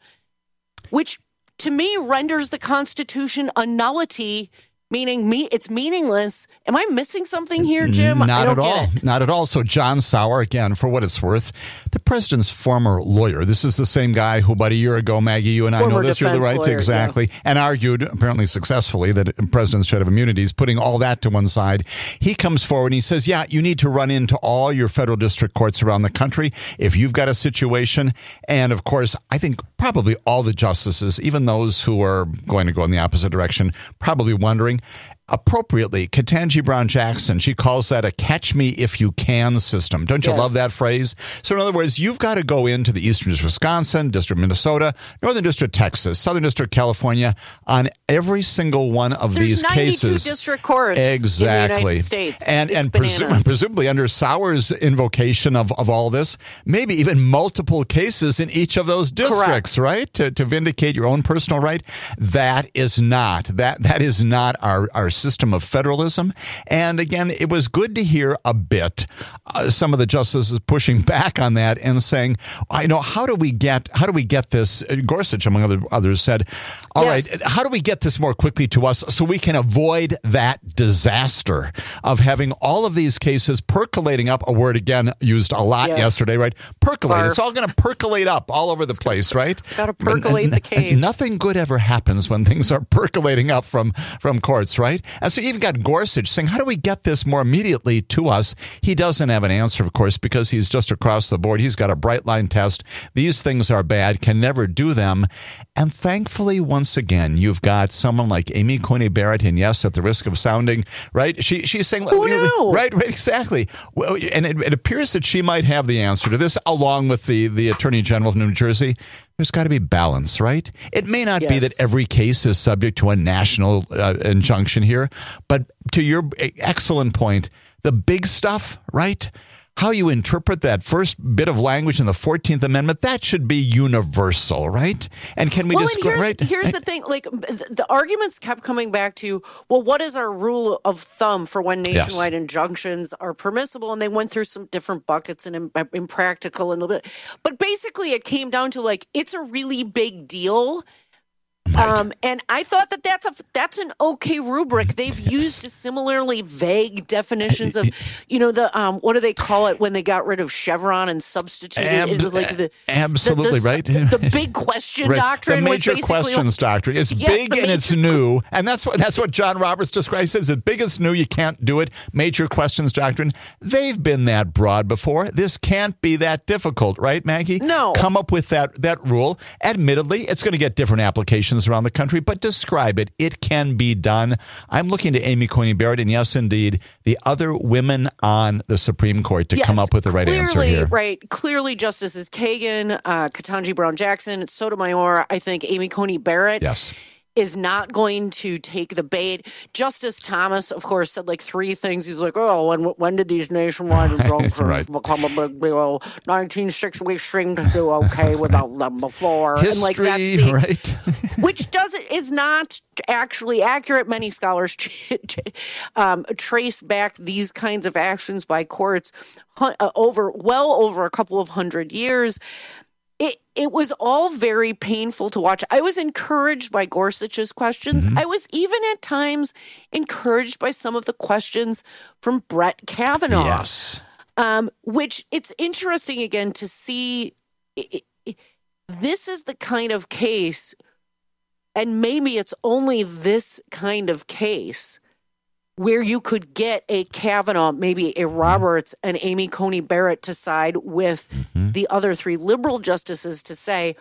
which to me renders the Constitution a nullity, meaning me it's meaningless. Am I missing something here, Jim? Not I don't at all. get it. Not at all. So John Sauer, again, for what it's worth, the president's former lawyer. This is the same guy who about a year ago, Maggie, you and Former I know this, you're the right, lawyer, exactly, yeah. And argued, apparently successfully, that presidents should have immunities, putting all that to one side. He comes forward and he says, yeah, you need to run into all your federal district courts around the country if you've got a situation. And of course, I think probably all the justices, even those who are going to go in the opposite direction, probably wondering, appropriately, Ketanji Brown Jackson, she calls that a catch me if you can system. Don't you Yes. love that phrase? So in other words, you've got to go into the Eastern District of Wisconsin, District of Minnesota, Northern District of Texas, Southern District of California, on every single one of There's these ninety-two cases. district courts Exactly. in the United States. And, It's and presu- bananas. presumably under Sauer's invocation of, of all this, maybe even multiple cases in each of those districts, right? To, to vindicate your own personal right. That is not, that, that is not our, our system of federalism. And again, it was good to hear a bit uh, some of the justices pushing back on that and saying, I know, how do we get, how do we get this? Gorsuch, among other, others, said, all Yes. right, how do we get this more quickly to us so we can avoid that disaster of having all of these cases percolating up, a word again used a lot Yes. yesterday, right? Percolate. Barf. It's all going to percolate up all over the place, right? Got to percolate the case. Nothing good ever happens when things are percolating up from, from courts, right? And so you've got Gorsuch saying, how do we get this more immediately to us? He doesn't have an answer, of course, because he's just across the board. He's got a bright line test. These things are bad, can never do them. And thankfully, once again, you've got someone like Amy Coney Barrett, and yes, at the risk of sounding, right? She She's saying, Who knew? right, right, exactly. Well, and it, it appears that she might have the answer to this, along with the, the Attorney General of New Jersey. There's got to be balance, right? It may not be Yes. that every case is subject to a national uh, injunction here, but to your excellent point, the big stuff, right? How you interpret that first bit of language in the fourteenth Amendment, that should be universal, right? And can we well, just and go, here's, right? here's the thing, like the, the arguments kept coming back to, well, what is our rule of thumb for when nationwide injunctions are permissible? And they went through some different buckets and im- impractical and a little bit, but basically it came down to like, it's a really big deal. Right. Um, and I thought that that's a that's an okay rubric. They've used similarly vague definitions of, you know, the um, what do they call it when they got rid of Chevron and substituted Ab- it was like the absolutely the, the, right. The, the big question Right. doctrine, the was major basically questions doctrine. It's Yes, big the and it's major- new, and that's what that's what John Roberts describes. He says, "It's big, it's new. You can't do it." Major questions doctrine. They've been that broad before. This can't be that difficult, right, Maggie? No. Come up with that that rule. Admittedly, it's going to get different applications around the country, but describe it. It can be done. I'm looking to Amy Coney Barrett, and yes, indeed, the other women on the Supreme Court to Yes, come up with the right clearly, answer here. Right. Clearly, Justices Kagan, uh, Ketanji Brown Jackson, Sotomayor, I think Amy Coney Barrett. Yes. is not going to take the bait. Justice Thomas, of course, said like three things. He's like, oh, when when did these nationwide injunctions right. become a big deal? nineteen six we seem to do okay without them before. History, and like that's the, right? which doesn't is not actually accurate. Many scholars um, trace back these kinds of actions by courts uh, over well over a couple of hundred years. It it was all very painful to watch. I was encouraged by Gorsuch's questions. Mm-hmm. I was even at times encouraged by some of the questions from Brett Kavanaugh. Yes. Um, which it's interesting again to see. It, it, this is the kind of case, and maybe it's only this kind of case where you could get a Kavanaugh, maybe a Roberts, and Amy Coney Barrett to side with mm-hmm. the other three liberal justices to say,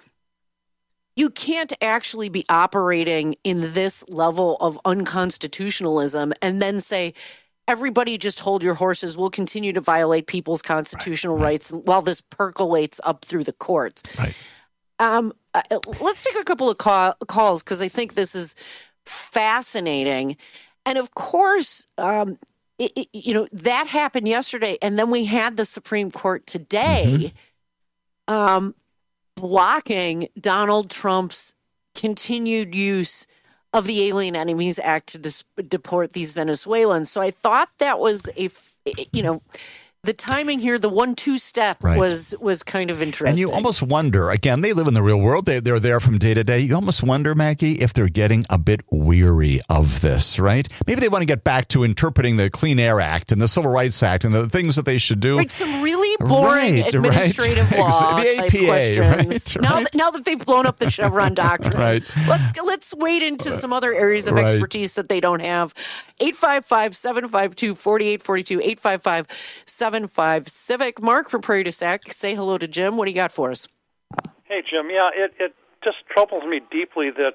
you can't actually be operating in this level of unconstitutionalism and then say, everybody just hold your horses. We'll continue to violate people's constitutional right, right. rights while this percolates up through the courts. Right. Um, uh, let's take a couple of call- calls because I think this is fascinating. And of course, um, it, it, you know, that happened yesterday. And then we had the Supreme Court today mm-hmm. um, blocking Donald Trump's continued use of the Alien Enemies Act to dis- deport these Venezuelans. So I thought that was a, you know, the timing here, the one two step right. was was kind of interesting. And you almost wonder, again, they live in the real world. They, they're there from day to day. You almost wonder, Maggie, if they're getting a bit weary of this, right? Maybe they want to get back to interpreting the Clean Air Act and the Civil Rights Act and the things that they should do. Right, some really boring right, administrative right. law the type A P A, questions. Right, now, right. that, now that they've blown up the Chevron doctrine, right. let's let's wade into some other areas of right. expertise that they don't have. eight five five, seven five two, four eight four two, eight five five, seven five Civic. Mark from Prairie du Sac, say hello to Jim. What do you got for us? Hey, Jim. Yeah, it, it just troubles me deeply that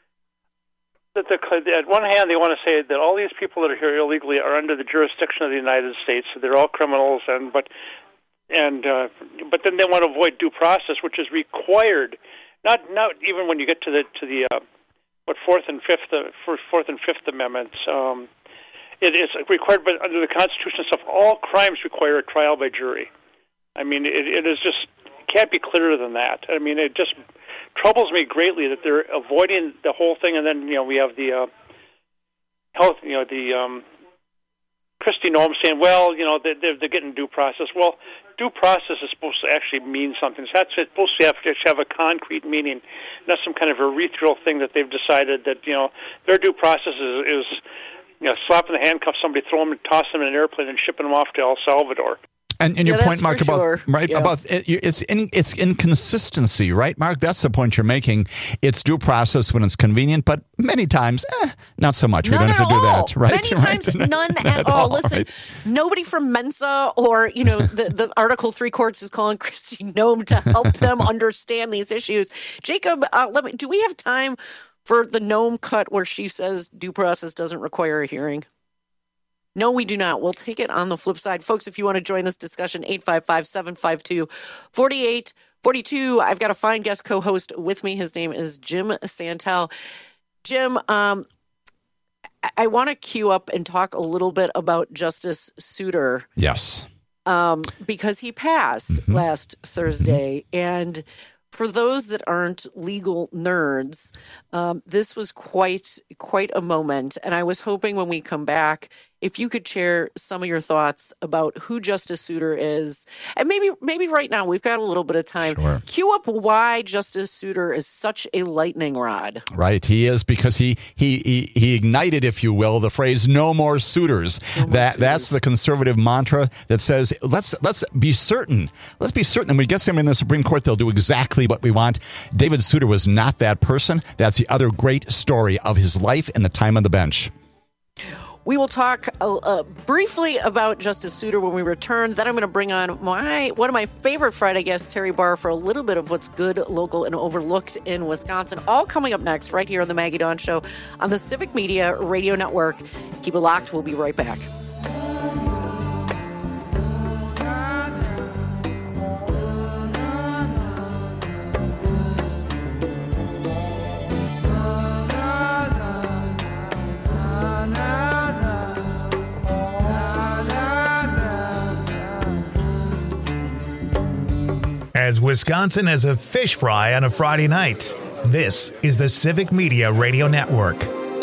that the, at one hand they want to say that all these people that are here illegally are under the jurisdiction of the United States, so they're all criminals, and but and uh, but then they want to avoid due process, which is required. Not not even when you get to the to the uh, what fourth and fifth uh, fourth and fifth amendments. Um, It is required, but under the Constitution and stuff, all crimes require a trial by jury. I mean, it, it is just it can't be clearer than that. I mean, it just troubles me greatly that they're avoiding the whole thing. And then, you know, we have the uh, health, you know, the um, Kristi Noem saying, well, you know, they're, they're getting due process. Well, due process is supposed to actually mean something. So that's it's supposed to have to have a concrete meaning, not some kind of ethereal thing that they've decided that, you know, their due process is, is you know, slapping the handcuffs, somebody, throw them, toss them in an airplane, and shipping them off to El Salvador. And, and yeah, your point, Mark, about sure. right yeah. about it, it's in, it's inconsistency, right, Mark? That's the point you're making. It's due process when it's convenient, but many times, eh, not so much. None we don't have to all. do that, right? Many right? times, none at, at all. all. Listen, right. nobody from Mensa or you know the, the Article Three courts is calling Kristi Noem to help them understand these issues. Jacob, uh, let me. Do we have time for the Noem cut where she says due process doesn't require a hearing? No, we do not. We'll take it on the flip side. Folks, if you want to join this discussion, eight five five, seven five two, four eight four two. I've got a fine guest co-host with me. His name is Jim Santel. Jim, um, I want to queue up and talk a little bit about Justice Souter. Yes. Um, because he passed mm-hmm. last Thursday. Mm-hmm. And for those that aren't legal nerds, um, this was quite quite a moment. And I was hoping when we come back, if you could share some of your thoughts about who Justice Souter is, and maybe maybe right now we've got a little bit of time. Sure. Cue up why Justice Souter is such a lightning rod. Right, he is because he he he, he ignited, if you will, the phrase "no more suitors." No more that suitors. That's the conservative mantra that says let's let's be certain, let's be certain. When we get somebody in the Supreme Court, they'll do exactly what we want. David Souter was not that person. That's the other great story of his life and the time on the bench. We will talk uh, uh, briefly about Justice Souter when we return. Then I'm going to bring on my one of my favorite Friday guests, Terry Barr, for a little bit of what's good, local, and overlooked in Wisconsin. All coming up next right here on the Maggie Dawn Show on the Civic Media Radio Network. Keep it locked. We'll be right back. as Wisconsin as a fish fry on a Friday night. This is the Civic Media Radio Network.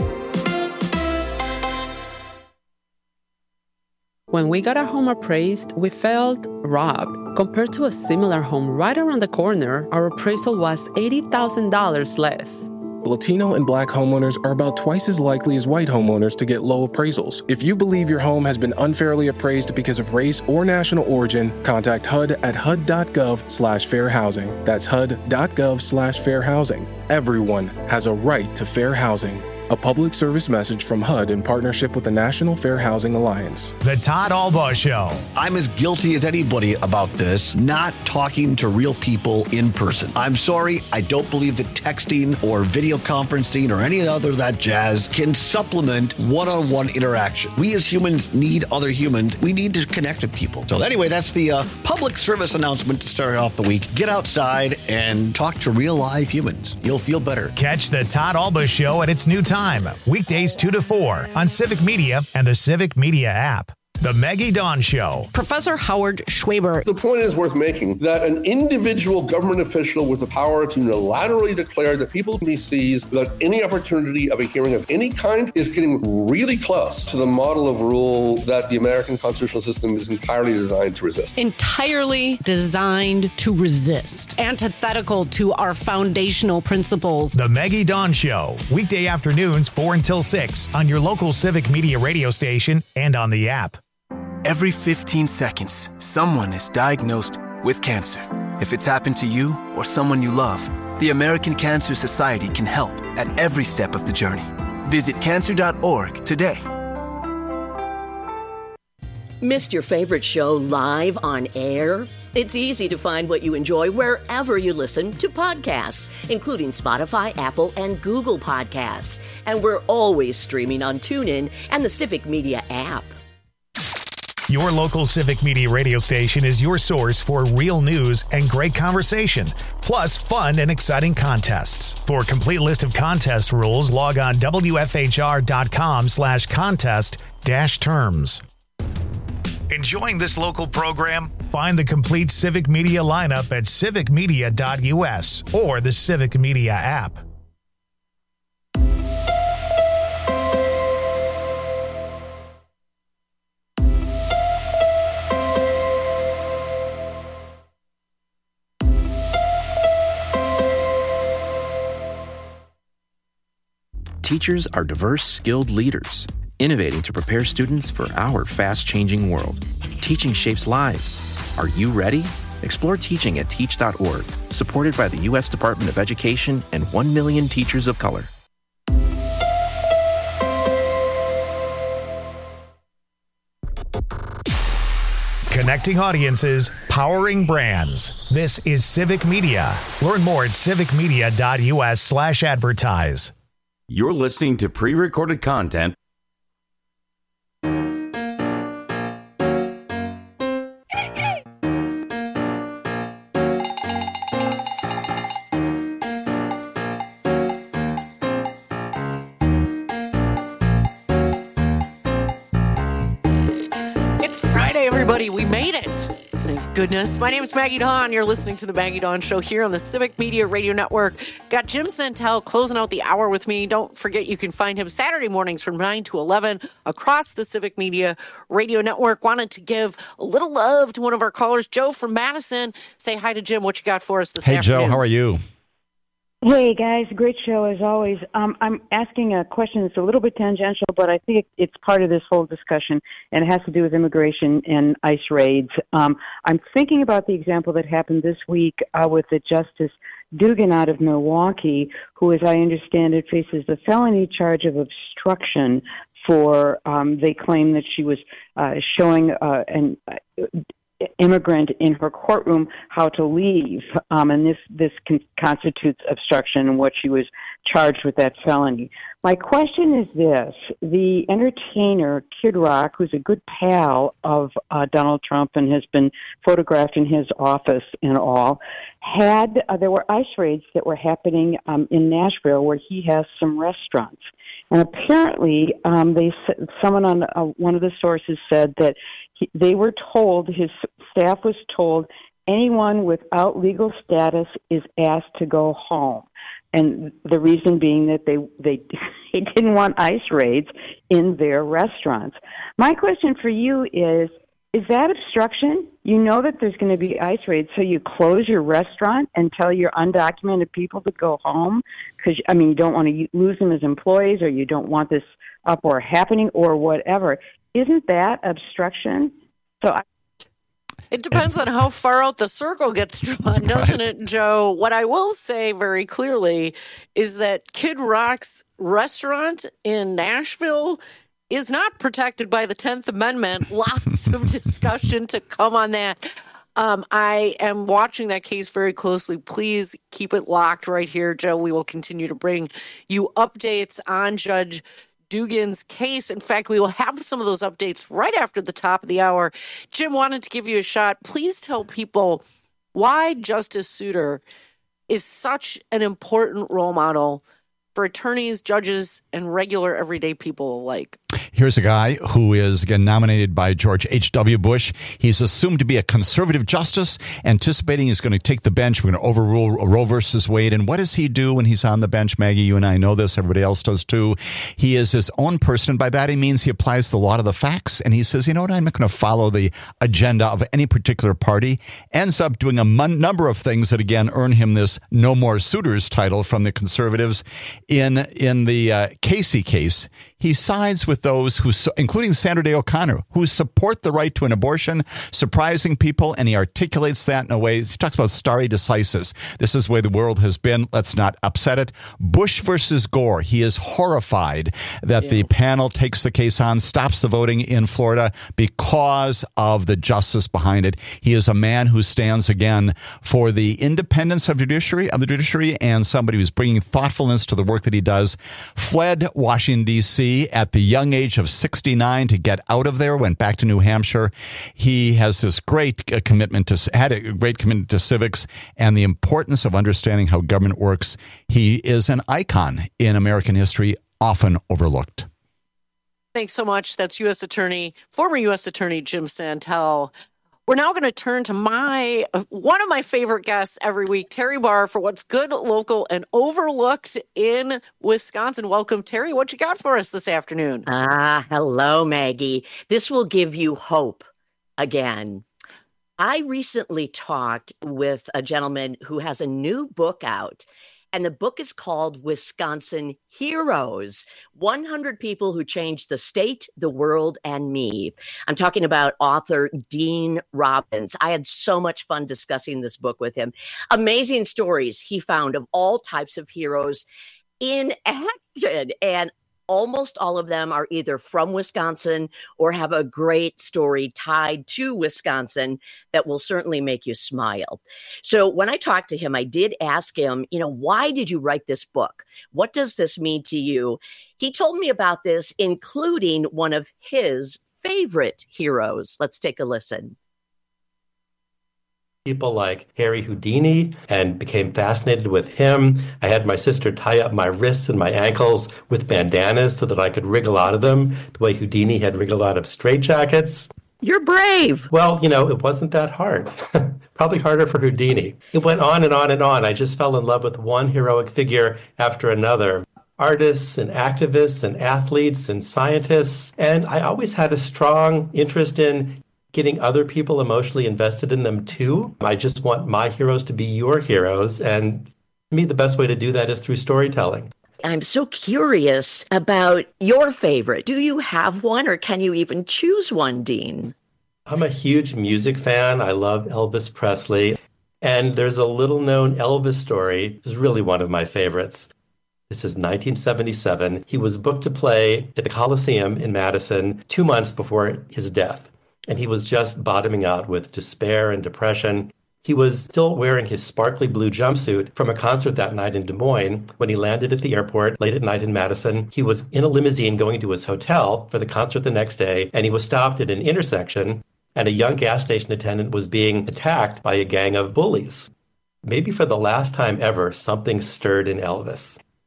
When we got our home appraised, we felt robbed. Compared to a similar home right around the corner, our appraisal was eighty thousand dollars less. Latino and Black homeowners are about twice as likely as white homeowners to get low appraisals. If you believe your home has been unfairly appraised because of race or national origin, contact H U D at H U D dot gov slash fair housing. That's H U D dot gov slash fair housing. Everyone has a right to fair housing. A public service message from H U D in partnership with the National Fair Housing Alliance. The Todd Albaugh Show. I'm as guilty as anybody about this, not talking to real people in person. I'm sorry, I don't believe that texting or video conferencing or any other of that jazz can supplement one-on-one interaction. We as humans need other humans. We need to connect with people. So anyway, that's the uh, public service announcement to start off the week. Get outside and talk to real live humans. You'll feel better. Catch the Todd Albaugh Show at its new time. Time, weekdays two to four on Civic Media and the Civic Media app. The Maggie Dawn Show. Professor Howard Schwaber. The point is worth making that an individual government official with the power to unilaterally declare that people can be seized without any opportunity of a hearing of any kind is getting really close to the model of rule that the American constitutional system is entirely designed to resist. Entirely designed to resist. Antithetical to our foundational principles. The Maggie Dawn Show. Weekday afternoons four until six on your local Civic Media radio station and on the app. Every fifteen seconds, someone is diagnosed with cancer. If it's happened to you or someone you love, the American Cancer Society can help at every step of the journey. Visit cancer dot org today. Missed your favorite show live on air? It's easy to find what you enjoy wherever you listen to podcasts, including Spotify, Apple, and Google Podcasts. And we're always streaming on TuneIn and the Civic Media app. Your local Civic Media radio station is your source for real news and great conversation, plus fun and exciting contests. For a complete list of contest rules, log on W F H R dot com slash contest dash terms. Enjoying this local program? Find the complete Civic Media lineup at civic media dot U S or the Civic Media app. Teachers are diverse, skilled leaders, innovating to prepare students for our fast-changing world. Teaching shapes lives. Are you ready? Explore teaching at teach dot org, supported by the U S Department of Education and one million teachers of color. Connecting audiences, powering brands. This is Civic Media. Learn more at civic media dot U S slash advertise. You're listening to pre-recorded content. It's Friday, everybody. We made it. Thank goodness. My name is Maggie Dawn. You're listening to the Maggie Dawn Show here on the Civic Media Radio Network. Got Jim Santel closing out the hour with me. Don't forget you can find him Saturday mornings from nine to eleven across the Civic Media Radio Network. Wanted to give a little love to one of our callers, Joe from Madison. Say hi to Jim. What you got for us this hey, afternoon? Hey, Joe. How are you? Hey, guys. Great show, as always. Um, I'm asking a question that's a little bit tangential, but I think it's part of this whole discussion, and it has to do with immigration and ICE raids. Um, I'm thinking about the example that happened this week uh, with the Justice Dugan out of Milwaukee, who, as I understand it, faces the felony charge of obstruction for, um, they claim that she was uh, showing uh, an uh, immigrant in her courtroom how to leave, um, and this this con- constitutes obstruction and what she was charged with that felony. My question is this: the entertainer Kid Rock, who's a good pal of uh, Donald Trump and has been photographed in his office and all, had uh, there were ICE raids that were happening um, in Nashville where he has some restaurants. And apparently, um, they someone on uh, one of the sources said that he, they were told, his staff was told, anyone without legal status is asked to go home. And the reason being that they, they, they didn't want ICE raids in their restaurants. My question for you is, is that obstruction? You know that there's going to be ICE raids, so you close your restaurant and tell your undocumented people to go home? Because, I mean, you don't want to lose them as employees, or you don't want this uproar happening, or whatever. Isn't that obstruction? So I It depends on how far out the circle gets drawn, doesn't Right. it, Joe? What I will say very clearly is that Kid Rock's restaurant in Nashville is not protected by the tenth Amendment. Lots of discussion to come on that. Um, I am watching that case very closely. Please keep it locked right here, Joe. We will continue to bring you updates on Judge Dugan's case. In fact, we will have some of those updates right after the top of the hour. Jim, wanted to give you a shot. Please tell people why Justice Souter is such an important role model for attorneys, judges, and regular everyday people alike. Here's a guy who is, again, nominated by George H W. Bush. He's assumed to be a conservative justice, anticipating he's going to take the bench. We're going to overrule Roe versus Wade. And what does he do when he's on the bench, Maggie? You and I know this. Everybody else does, too. He is his own person. And by that, he means he applies the law to the facts. And he says, you know what? I'm not going to follow the agenda of any particular party. Ends up doing a mon- number of things that, again, earn him this No More Suitors title from the conservatives. In, in the uh, Casey case, he sides with those who, including Sandra Day O'Connor, who support the right to an abortion, surprising people, and he articulates that in a way. He talks about stare decisis. This is the way the world has been. Let's not upset it. Bush versus Gore. He is horrified that yeah. the panel takes the case on, stops the voting in Florida because of the justice behind it. He is a man who stands, again, for the independence of judiciary, of the judiciary, and somebody who's bringing thoughtfulness to the work that he does. Fled Washington, D C at the young age of sixty-nine to get out of there, went back to New Hampshire. He has this great uh, commitment to, had a great commitment to civics and the importance of understanding how government works. He is an icon in American history, often overlooked. Thanks so much. That's U S Attorney, former U S Attorney Jim Santel. We're now going to turn to my one of my favorite guests every week, Terry Barr, for what's good, local, and overlooked in Wisconsin. Welcome, Terry. What you got for us this afternoon? Ah, hello, Maggie. This will give you hope again. I recently talked with a gentleman who has a new book out, and the book is called Wisconsin Heroes, one hundred People Who Changed the State, the World, and Me. I'm talking about author Dean Robbins. I had so much fun discussing this book with him. Amazing stories he found of all types of heroes in action, and almost all of them are either from Wisconsin or have a great story tied to Wisconsin that will certainly make you smile. So when I talked to him, I did ask him, you know, why did you write this book? What does this mean to you? He told me about this, including one of his favorite heroes. Let's take a listen. People like Harry Houdini, and became fascinated with him. I had my sister tie up my wrists and my ankles with bandanas so that I could wriggle out of them, the way Houdini had wriggled out of straitjackets. You're brave. Well, you know, it wasn't that hard. Probably harder for Houdini. It went on and on and on. I just fell in love with one heroic figure after another. Artists and activists and athletes and scientists. And I always had a strong interest in getting other people emotionally invested in them too. I just want my heroes to be your heroes. And to me, the best way to do that is through storytelling. I'm so curious about your favorite. Do you have one, or can you even choose one, Dean? I'm a huge music fan. I love Elvis Presley. And there's a little known Elvis story. It's really one of my favorites. This is nineteen seventy-seven. He was booked to play at the Coliseum in Madison two months before his death. And he was just bottoming out with despair and depression. He was still wearing his sparkly blue jumpsuit from a concert that night in Des Moines. When he landed at the airport late at night in Madison, he was in a limousine going to his hotel for the concert the next day, and he was stopped at an intersection, and a young gas station attendant was being attacked by a gang of bullies. Maybe for the last time ever, something stirred in Elvis.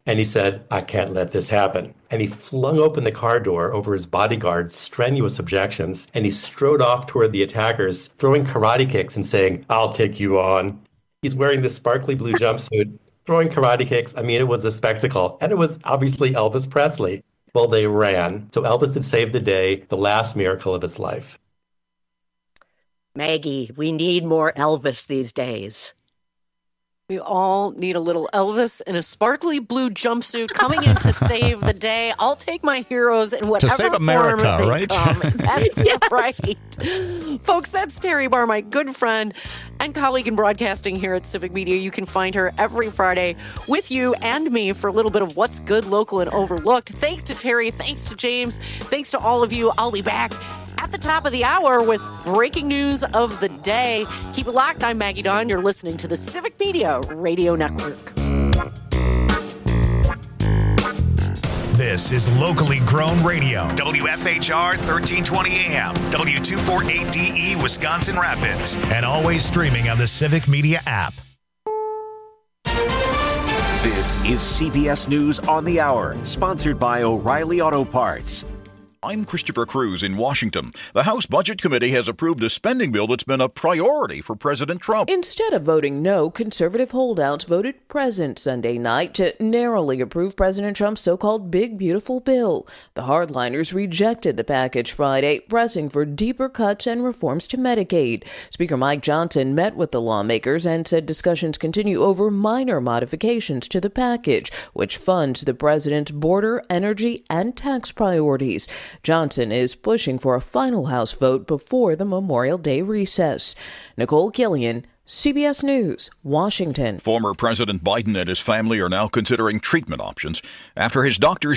And he said, I can't let this happen. And he flung open the car door over his bodyguard's strenuous objections, and he strode off toward the attackers, throwing karate kicks and saying, I'll take you on. He's wearing this sparkly blue jumpsuit, throwing karate kicks. I mean, it was a spectacle. And it was obviously Elvis Presley. Well, they ran. So Elvis had saved the day, the last miracle of his life. Maggie, we need more Elvis these days. We all need a little Elvis in a sparkly blue jumpsuit coming in to save the day. I'll take my heroes in whatever to save America, form they right? come. That's yes. right. Folks, that's Terry Barr, my good friend and colleague in broadcasting here at Civic Media. You can find her every Friday with you and me for a little bit of what's good, local, and overlooked. Thanks to Terry. Thanks to James. Thanks to all of you. I'll be back at the top of the hour with breaking news of the day. Keep it locked. I'm Maggie Dawn. You're listening to the Civic Media Radio Network. This is locally grown radio. W F H R thirteen twenty A M, W two forty-eight D E, Wisconsin Rapids, and always streaming on the Civic Media app. This is C B S News on the Hour, sponsored by O'Reilly Auto Parts. I'm Christopher Cruz in Washington. The House Budget Committee has approved a spending bill that's been a priority for President Trump. Instead of voting no, conservative holdouts voted present Sunday night to narrowly approve President Trump's so-called Big Beautiful Bill. The hardliners rejected the package Friday, pressing for deeper cuts and reforms to Medicaid. Speaker Mike Johnson met with the lawmakers and said discussions continue over minor modifications to the package, which funds the president's border, energy, and tax priorities. Johnson is pushing for a final House vote before the Memorial Day recess. Nicole Killian, C B S News, Washington. Former President Biden and his family are now considering treatment options after his doctors